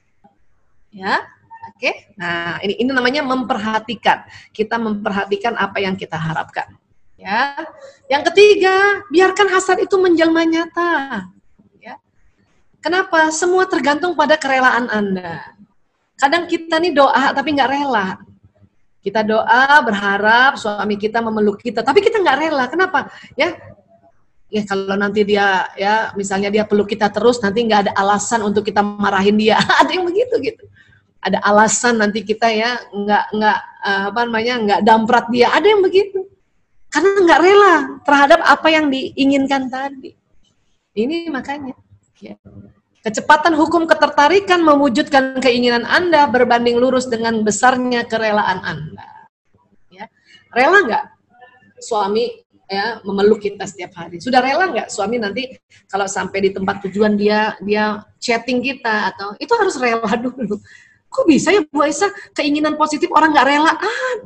Ya. Oke, nah ini namanya memperhatikan. Kita memperhatikan apa yang kita harapkan. Ya, yang ketiga, biarkan hasrat itu menjelma nyata. Ya, kenapa? Semua tergantung pada kerelaan Anda. Kadang kita nih doa tapi nggak rela. Kita doa berharap suami kita memeluk kita, tapi kita nggak rela. Kenapa? Ya kalau nanti dia ya misalnya dia peluk kita terus, nanti nggak ada alasan untuk kita marahin dia. Ada yang begitu gitu. Ada alasan nanti kita ya nggak damprat dia. Ada yang begitu. Karena nggak rela terhadap apa yang diinginkan tadi. Ini makanya. Ya. Kecepatan hukum ketertarikan mewujudkan keinginan Anda berbanding lurus dengan besarnya kerelaan Anda. Ya. Rela nggak suami ya memeluk kita setiap hari? Sudah rela nggak suami nanti kalau sampai di tempat tujuan dia chatting kita atau itu harus rela dulu. Kok bisa ya Bu Aisyah keinginan positif orang nggak rela?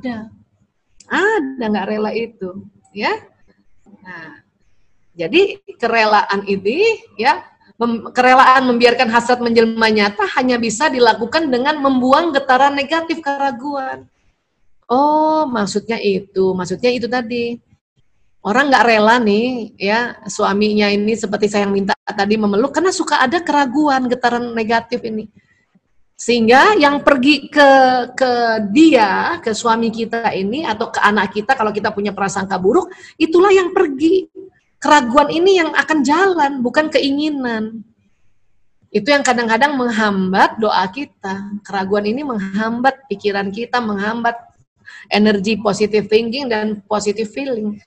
Ada nggak rela itu, ya? Nah, jadi kerelaan ini ya. Kerelaan membiarkan hasrat menjelma nyata hanya bisa dilakukan dengan membuang getaran negatif keraguan. Oh, maksudnya itu tadi. Orang nggak rela nih, ya suaminya ini seperti saya yang minta tadi memeluk karena suka ada keraguan, getaran negatif ini. Sehingga yang pergi ke dia, ke suami kita ini atau ke anak kita kalau kita punya prasangka buruk, itulah yang pergi. Keraguan ini yang akan jalan, bukan keinginan. Itu yang kadang-kadang menghambat doa kita. Keraguan ini menghambat pikiran kita, menghambat energi positive thinking dan positive feeling.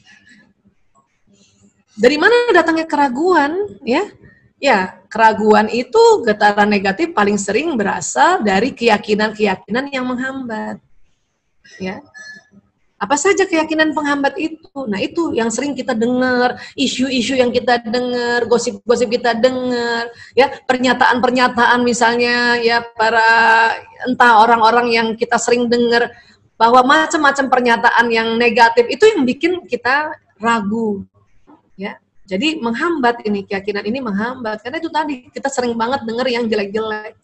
Dari mana datangnya keraguan? Ya, keraguan itu getaran negatif paling sering berasal dari keyakinan-keyakinan yang menghambat. Ya. Apa saja keyakinan penghambat itu? Nah itu yang sering kita dengar, isu-isu yang kita dengar, gosip-gosip kita dengar, ya pernyataan-pernyataan misalnya ya para entah orang-orang yang kita sering dengar bahwa macam-macam pernyataan yang negatif itu yang bikin kita ragu, ya. Jadi menghambat ini keyakinan ini menghambat karena itu tadi kita sering banget dengar yang jelek-jelek.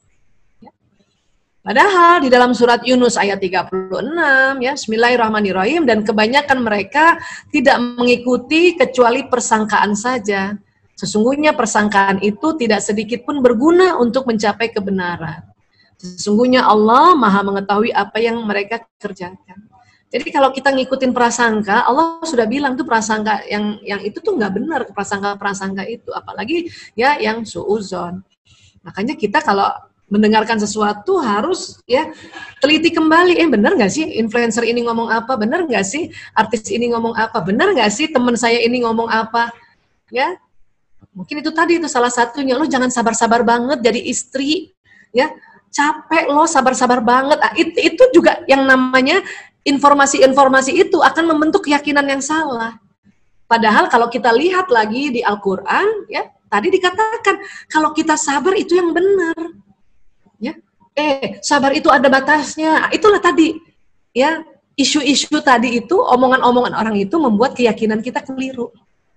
Padahal di dalam surat Yunus ayat 36 ya Bismillahirrahmanirrahim dan kebanyakan mereka tidak mengikuti kecuali persangkaan saja. Sesungguhnya persangkaan itu tidak sedikit pun berguna untuk mencapai kebenaran. Sesungguhnya Allah Maha mengetahui apa yang mereka kerjakan. Jadi kalau kita ngikutin prasangka, Allah sudah bilang tuh prasangka yang itu tuh nggak benar, prasangka itu, apalagi ya yang suuzon. Makanya kita kalau mendengarkan sesuatu harus ya teliti kembali, benar nggak sih influencer ini ngomong apa, benar nggak sih artis ini ngomong apa, benar nggak sih teman saya ini ngomong apa, ya mungkin itu tadi itu salah satunya. Lo jangan sabar-sabar banget jadi istri, ya capek lo sabar-sabar banget. Itu juga yang namanya informasi-informasi itu akan membentuk keyakinan yang salah. Padahal kalau kita lihat lagi di Al-Quran, ya tadi dikatakan kalau kita sabar itu yang benar. Ya, sabar itu ada batasnya. Itulah tadi, ya isu-isu tadi itu, omongan-omongan orang itu membuat keyakinan kita keliru.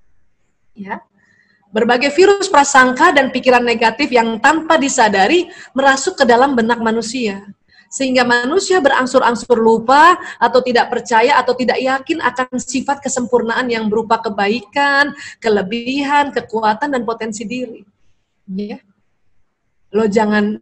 Ya, berbagai virus prasangka dan pikiran negatif yang tanpa disadari merasuk ke dalam benak manusia, sehingga manusia berangsur-angsur lupa atau tidak percaya atau tidak yakin akan sifat kesempurnaan yang berupa kebaikan, kelebihan, kekuatan dan potensi diri. Ya. Lo jangan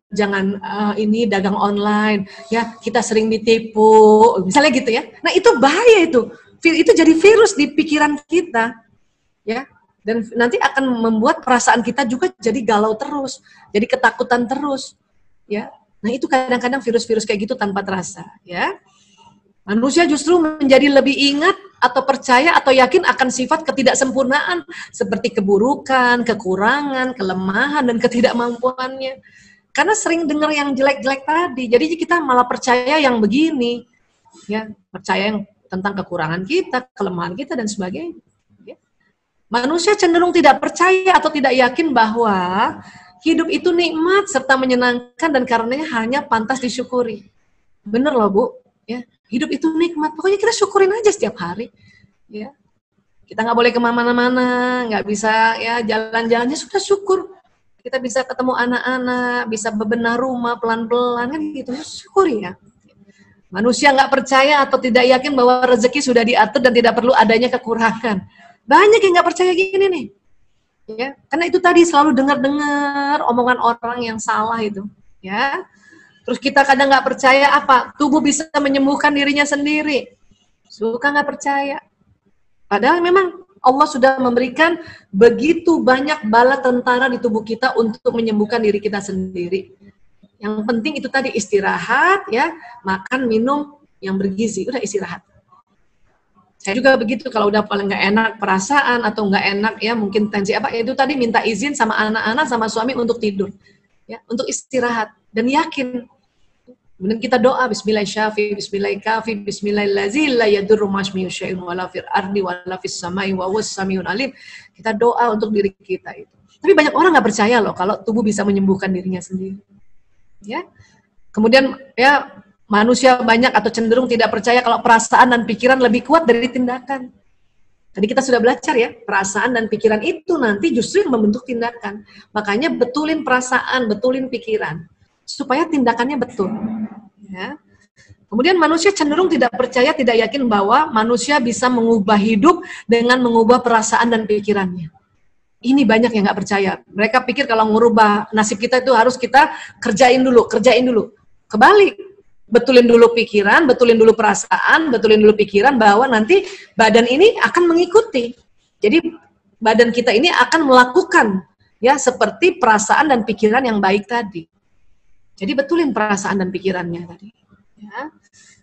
ini dagang online, ya kita sering ditipu, misalnya gitu ya. Nah itu bahaya itu jadi virus di pikiran kita, ya. Dan nanti akan membuat perasaan kita juga jadi galau terus, jadi ketakutan terus, ya. Nah itu kadang-kadang virus-virus kayak gitu tanpa terasa, ya. Manusia justru menjadi lebih ingat atau percaya atau yakin akan sifat ketidaksempurnaan seperti keburukan, kekurangan, kelemahan, dan ketidakmampuannya. Karena sering dengar yang jelek-jelek tadi, jadi kita malah percaya yang begini, ya percaya yang tentang kekurangan kita, kelemahan kita, dan sebagainya. Ya. Manusia cenderung tidak percaya atau tidak yakin bahwa hidup itu nikmat serta menyenangkan dan karenanya hanya pantas disyukuri. Bener loh Bu, ya. Hidup itu nikmat, pokoknya kita syukurin aja setiap hari, ya. Kita nggak boleh kemana-mana, nggak bisa ya jalan-jalannya sudah syukur. Kita bisa ketemu anak-anak, bisa bebenah rumah pelan-pelan kan gitu, syukuri ya. Manusia nggak percaya atau tidak yakin bahwa rezeki sudah diatur dan tidak perlu adanya kekurangan. Banyak yang nggak percaya gini nih, ya. Karena itu tadi selalu dengar-dengar omongan orang yang salah itu, ya. Terus kita kadang nggak percaya apa? Tubuh bisa menyembuhkan dirinya sendiri. Suka nggak percaya. Padahal memang Allah sudah memberikan begitu banyak bala tentara di tubuh kita untuk menyembuhkan diri kita sendiri. Yang penting itu tadi istirahat, ya, makan, minum yang bergizi, udah istirahat. Saya juga begitu kalau udah paling nggak enak perasaan atau nggak enak ya mungkin tensi apa itu tadi minta izin sama anak-anak sama suami untuk tidur, ya, untuk istirahat dan yakin. Kemudian kita doa Bismillahirrahmanirrahim, Bismillahirrahmanirrahim, Bismillahirrahmanirrahim, la yadurru ma'asmihi syai'un wala fil ardi wala fis samai wa huwas samiul alim. Kita doa untuk diri kita itu. Tapi banyak orang nggak percaya loh kalau tubuh bisa menyembuhkan dirinya sendiri. Ya. Kemudian ya manusia banyak atau cenderung tidak percaya kalau perasaan dan pikiran lebih kuat dari tindakan. Tadi kita sudah belajar ya, perasaan dan pikiran itu nanti justru yang membentuk tindakan. Makanya betulin perasaan, betulin pikiran supaya tindakannya betul. Ya. Kemudian manusia cenderung tidak percaya, tidak yakin bahwa manusia bisa mengubah hidup dengan mengubah perasaan dan pikirannya. Ini banyak yang nggak percaya. Mereka pikir kalau merubah nasib kita itu harus kita kerjain dulu. Kebalik, betulin dulu pikiran, betulin dulu perasaan, betulin dulu pikiran bahwa nanti badan ini akan mengikuti. Jadi badan kita ini akan melakukan ya seperti perasaan dan pikiran yang baik tadi. Jadi betulin perasaan dan pikirannya tadi. Ya.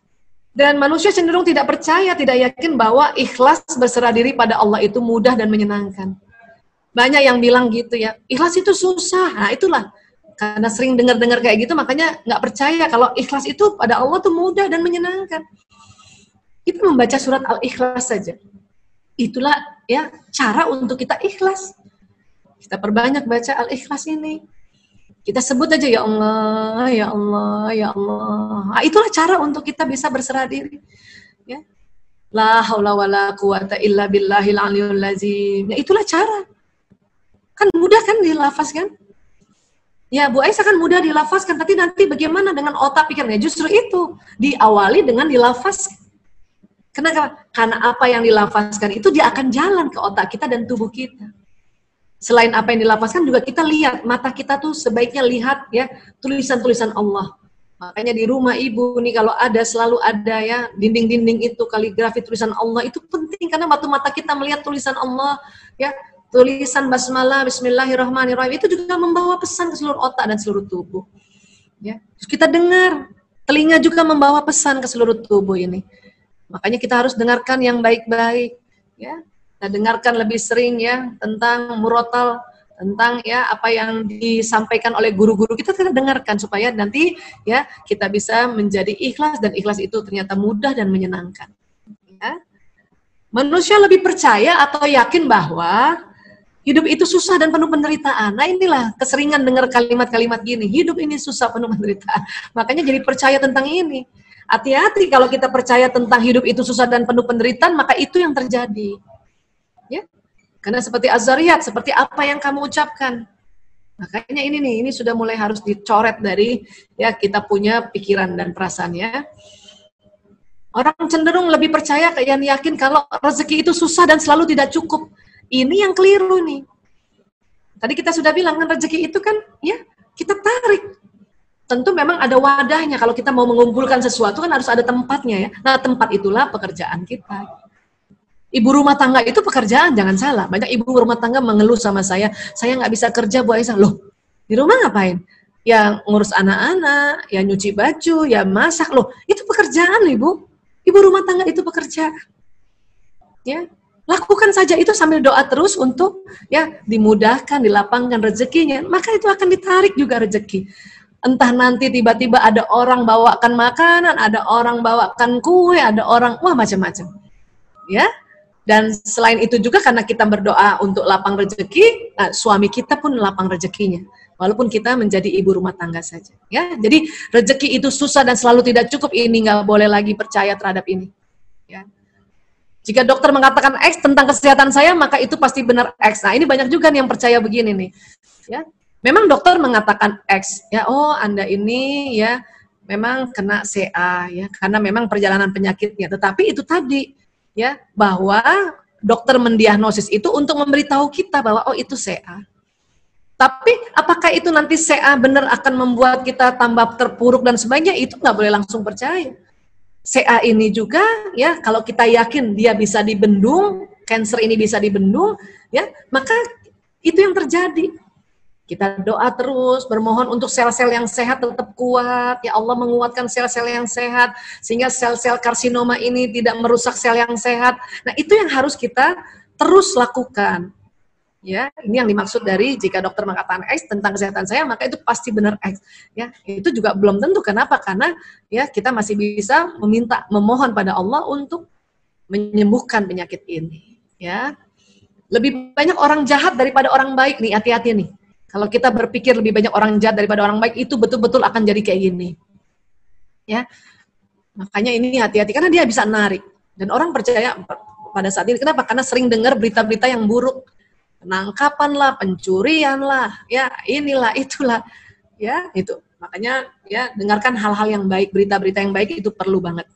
Dan manusia cenderung tidak percaya, tidak yakin bahwa ikhlas berserah diri pada Allah itu mudah dan menyenangkan. Banyak yang bilang gitu ya, ikhlas itu susah. Nah itulah, karena sering dengar-dengar kayak gitu, makanya nggak percaya kalau ikhlas itu pada Allah itu mudah dan menyenangkan. Kita membaca surat Al-Ikhlas saja. Itulah ya cara untuk kita ikhlas. Kita perbanyak baca Al-Ikhlas ini. Kita sebut aja ya Allah, ya Allah, ya Allah. Nah, itulah cara untuk kita bisa berserah diri. Ya. La haula wala quwata illa billahil aliyul azim. Ya, itulah cara. Kan mudah kan dilafazkan? Ya, Bu Aisyah kan mudah dilafazkan, tapi nanti bagaimana dengan otak pikirnya? Justru itu diawali dengan dilafazkan. Kenapa? Karena apa yang dilafazkan itu dia akan jalan ke otak kita dan tubuh kita. Selain apa yang dilafazkan juga kita lihat, mata kita tuh sebaiknya lihat ya tulisan-tulisan Allah. Makanya di rumah ibu nih kalau ada selalu ada ya dinding-dinding itu kaligrafi tulisan Allah itu penting karena waktu mata kita melihat tulisan Allah ya tulisan basmalah Bismillahirrahmanirrahim itu juga membawa pesan ke seluruh otak dan seluruh tubuh. Ya, terus kita dengar, telinga juga membawa pesan ke seluruh tubuh ini. Makanya kita harus dengarkan yang baik-baik ya. Kita dengarkan lebih sering ya tentang murotal, tentang ya apa yang disampaikan oleh guru-guru kita dengarkan supaya nanti ya kita bisa menjadi ikhlas dan ikhlas itu ternyata mudah dan menyenangkan. Ya. Manusia lebih percaya atau yakin bahwa hidup itu susah dan penuh penderitaan. Nah inilah keseringan dengar kalimat-kalimat gini, hidup ini susah penuh penderitaan. Makanya jadi percaya tentang ini. Hati-hati kalau kita percaya tentang hidup itu susah dan penuh penderitaan, maka itu yang terjadi. Ya, karena seperti Az-Zariyat, seperti apa yang kamu ucapkan. Makanya ini sudah mulai harus dicoret dari ya kita punya pikiran dan perasaannya. Orang cenderung lebih percaya yang yakin kalau rezeki itu susah dan selalu tidak cukup. Ini yang keliru nih. Tadi kita sudah bilang kan rezeki itu kan ya kita tarik. Tentu memang ada wadahnya. Kalau kita mau mengumpulkan sesuatu kan harus ada tempatnya ya. Nah tempat itulah pekerjaan kita. Ibu rumah tangga itu pekerjaan, jangan salah. Banyak ibu rumah tangga mengeluh sama saya nggak bisa kerja Bu Aisyah. Loh, di rumah ngapain? Ya ngurus anak-anak, ya nyuci baju, ya masak. Loh, itu pekerjaan Ibu. Ibu rumah tangga itu pekerjaan. Ya, lakukan saja itu sambil doa terus untuk ya dimudahkan, dilapangkan rezekinya. Maka itu akan ditarik juga rezeki. Entah nanti tiba-tiba ada orang bawakan makanan, ada orang bawakan kue, ada orang, wah macam-macam. Ya. Dan selain itu juga karena kita berdoa untuk lapang rezeki, nah, suami kita pun lapang rezekinya. Walaupun kita menjadi ibu rumah tangga saja. Ya, jadi rezeki itu susah dan selalu tidak cukup, ini nggak boleh lagi percaya terhadap ini. Ya. Jika dokter mengatakan X tentang kesehatan saya, maka itu pasti benar X. Nah ini banyak juga nih yang percaya begini nih. Ya, memang dokter mengatakan X. Ya, oh Anda ini ya memang kena CA ya, karena memang perjalanan penyakitnya. Tetapi itu tadi. Ya, bahwa dokter mendiagnosis itu untuk memberitahu kita bahwa oh itu CA. Tapi apakah itu nanti CA benar akan membuat kita tambah terpuruk dan sebagainya? Itu nggak boleh langsung percaya. CA ini juga ya, kalau kita yakin dia bisa dibendung, cancer ini bisa dibendung, ya maka itu yang terjadi. Kita doa terus, bermohon untuk sel-sel yang sehat tetap kuat. Ya Allah menguatkan sel-sel yang sehat, sehingga sel-sel karsinoma ini tidak merusak sel yang sehat. Nah itu yang harus kita terus lakukan. Ya, ini yang dimaksud dari jika dokter mengatakan X tentang kesehatan saya, maka itu pasti benar X. Ya, itu juga belum tentu. Kenapa? Karena ya kita masih bisa memohon pada Allah untuk menyembuhkan penyakit ini. Ya, lebih banyak orang jahat daripada orang baik nih. Hati-hati nih. Kalau kita berpikir lebih banyak orang jahat daripada orang baik, itu betul-betul akan jadi kayak gini. Ya, makanya ini hati-hati karena dia bisa narik. Dan orang percaya pada saat ini. Kenapa? Karena sering dengar berita-berita yang buruk. Penangkapan lah, pencurian lah, ya inilah, itulah, ya itu. Makanya ya dengarkan hal-hal yang baik, berita-berita yang baik itu perlu banget.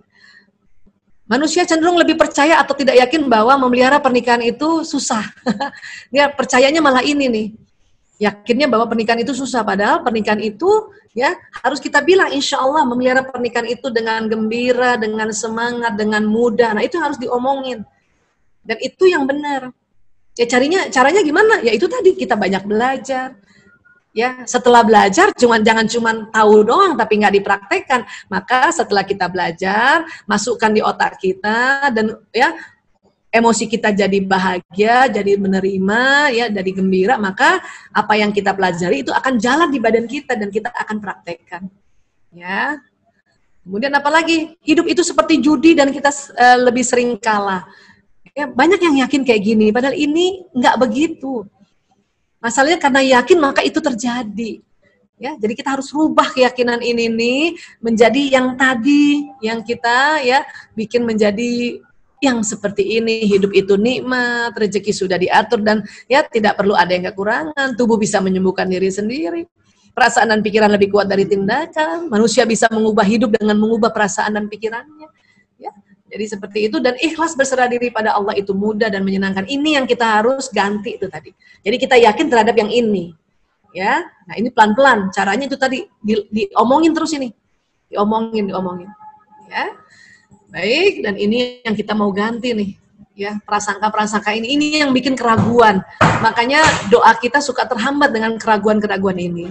Manusia cenderung lebih percaya atau tidak yakin bahwa memelihara pernikahan itu susah. Dia percayanya malah ini nih, yakinnya bahwa pernikahan itu susah, padahal pernikahan itu ya harus kita bilang insya Allah memelihara pernikahan itu dengan gembira, dengan semangat, dengan mudah. Nah itu harus diomongin dan itu yang benar. Ya caranya gimana? Ya itu tadi kita banyak belajar. Ya, setelah belajar jangan cuma tahu doang tapi nggak dipraktekkan. Maka setelah kita belajar, masukkan di otak kita dan ya emosi kita jadi bahagia, jadi menerima, ya jadi gembira, maka apa yang kita pelajari itu akan jalan di badan kita dan kita akan praktekkan. Ya. Kemudian apalagi? Hidup itu seperti judi dan kita lebih sering kalah. Ya, banyak yang yakin kayak gini, padahal ini nggak begitu. Masalahnya karena yakin maka itu terjadi. Ya, jadi kita harus rubah keyakinan ini nih menjadi yang tadi yang kita ya bikin menjadi yang seperti ini. Hidup itu nikmat, rezeki sudah diatur dan ya tidak perlu ada yang kekurangan. Tubuh bisa menyembuhkan diri sendiri. Perasaan dan pikiran lebih kuat dari tindakan. Manusia bisa mengubah hidup dengan mengubah perasaan dan pikirannya. Ya. Jadi seperti itu dan ikhlas berserah diri pada Allah itu mudah dan menyenangkan. Ini yang kita harus ganti itu tadi. Jadi kita yakin terhadap yang ini. Ya. Nah, ini pelan-pelan. Caranya itu tadi diomongin terus ini. Diomongin. Ya. Baik, dan ini yang kita mau ganti nih. Ya, prasangka-prasangka ini yang bikin keraguan. Makanya doa kita suka terhambat dengan keraguan-keraguan ini.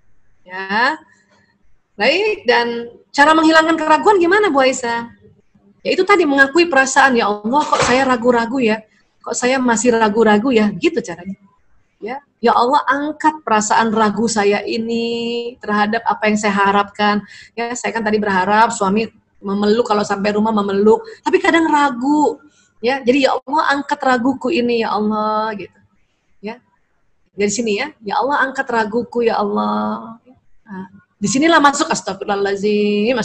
Ya. Baik, dan cara menghilangkan keraguan gimana Bu Aisyah? Ya itu tadi mengakui perasaan, ya Allah kok saya ragu-ragu ya, kok saya masih ragu-ragu ya, gitu caranya. Ya Allah angkat perasaan ragu saya ini terhadap apa yang saya harapkan. Ya saya kan tadi berharap suami memeluk kalau sampai rumah memeluk, tapi kadang ragu. Ya jadi ya Allah angkat raguku ini ya Allah gitu. Ya dari sini ya Allah angkat raguku ya Allah. Nah, disinilah masuk astagfirullahaladzim,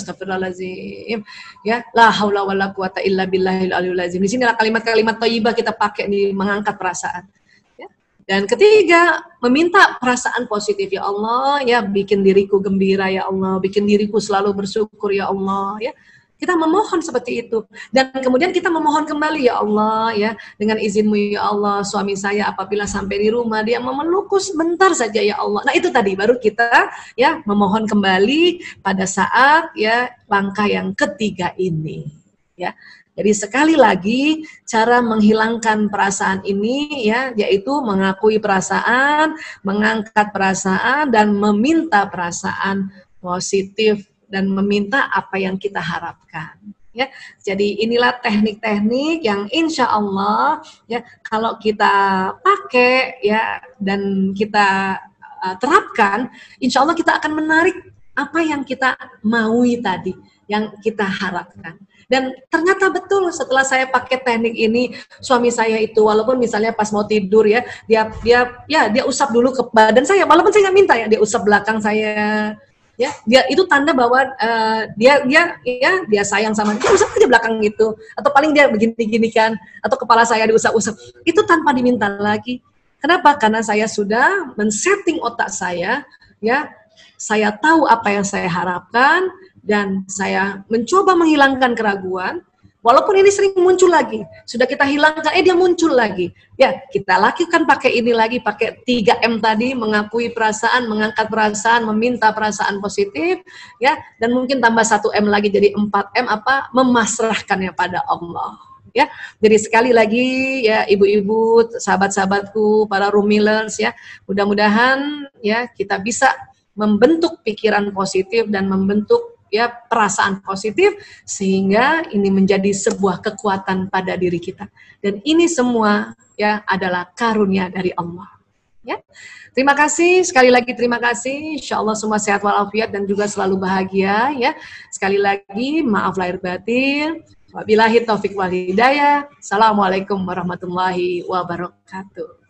ya la haula wala quwata illa billahil aliyul azim. Disinilah kalimat-kalimat thayyibah kita pakai nih mengangkat perasaan. Ya. Dan ketiga, meminta perasaan positif ya Allah, ya bikin diriku gembira ya Allah, bikin diriku selalu bersyukur ya Allah, ya. Kita memohon seperti itu. Dan kemudian kita memohon kembali ya Allah ya, dengan izin-Mu ya Allah, suami saya apabila sampai di rumah dia memelukku sebentar saja ya Allah. Nah, itu tadi baru kita ya memohon kembali pada saat ya langkah yang ketiga ini ya. Jadi sekali lagi cara menghilangkan perasaan ini ya yaitu mengakui perasaan, mengangkat perasaan dan meminta perasaan positif dan meminta apa yang kita harapkan. Ya, jadi inilah teknik-teknik yang insya Allah ya kalau kita pakai ya dan kita terapkan, insya Allah kita akan menarik apa yang kita maui tadi, yang kita harapkan. Dan ternyata betul setelah saya pakai teknik ini, suami saya itu walaupun misalnya pas mau tidur ya, dia usap dulu ke badan saya, walaupun saya nggak minta ya, dia usap belakang saya. Ya, dia itu tanda bahwa dia sayang sama dia, usap aja belakang gitu, atau paling dia begini-gini kan, atau kepala saya diusap-usap, itu tanpa diminta lagi. Kenapa? Karena saya sudah men-setting otak saya, ya, saya tahu apa yang saya harapkan dan saya mencoba menghilangkan keraguan, Walaupun ini sering muncul lagi, sudah kita hilangkan, dia muncul lagi. Ya, kita lakukan pakai ini lagi, pakai 3M tadi, mengakui perasaan, mengangkat perasaan, meminta perasaan positif, ya, dan mungkin tambah 1M lagi jadi 4M apa? Memasrahkannya pada Allah. Ya, jadi sekali lagi ya ibu-ibu, sahabat-sahabatku, para Rumilers ya, mudah-mudahan ya kita bisa membentuk pikiran positif dan membentuk ya perasaan positif sehingga ini menjadi sebuah kekuatan pada diri kita. Dan ini semua ya adalah karunia dari Allah. Ya. Terima kasih, sekali lagi terima kasih. Insyaallah semua sehat walafiat dan juga selalu bahagia ya. Sekali lagi maaf lahir batin. Wabillahi taufik wal hidayah. Assalamualaikum warahmatullahi wabarakatuh.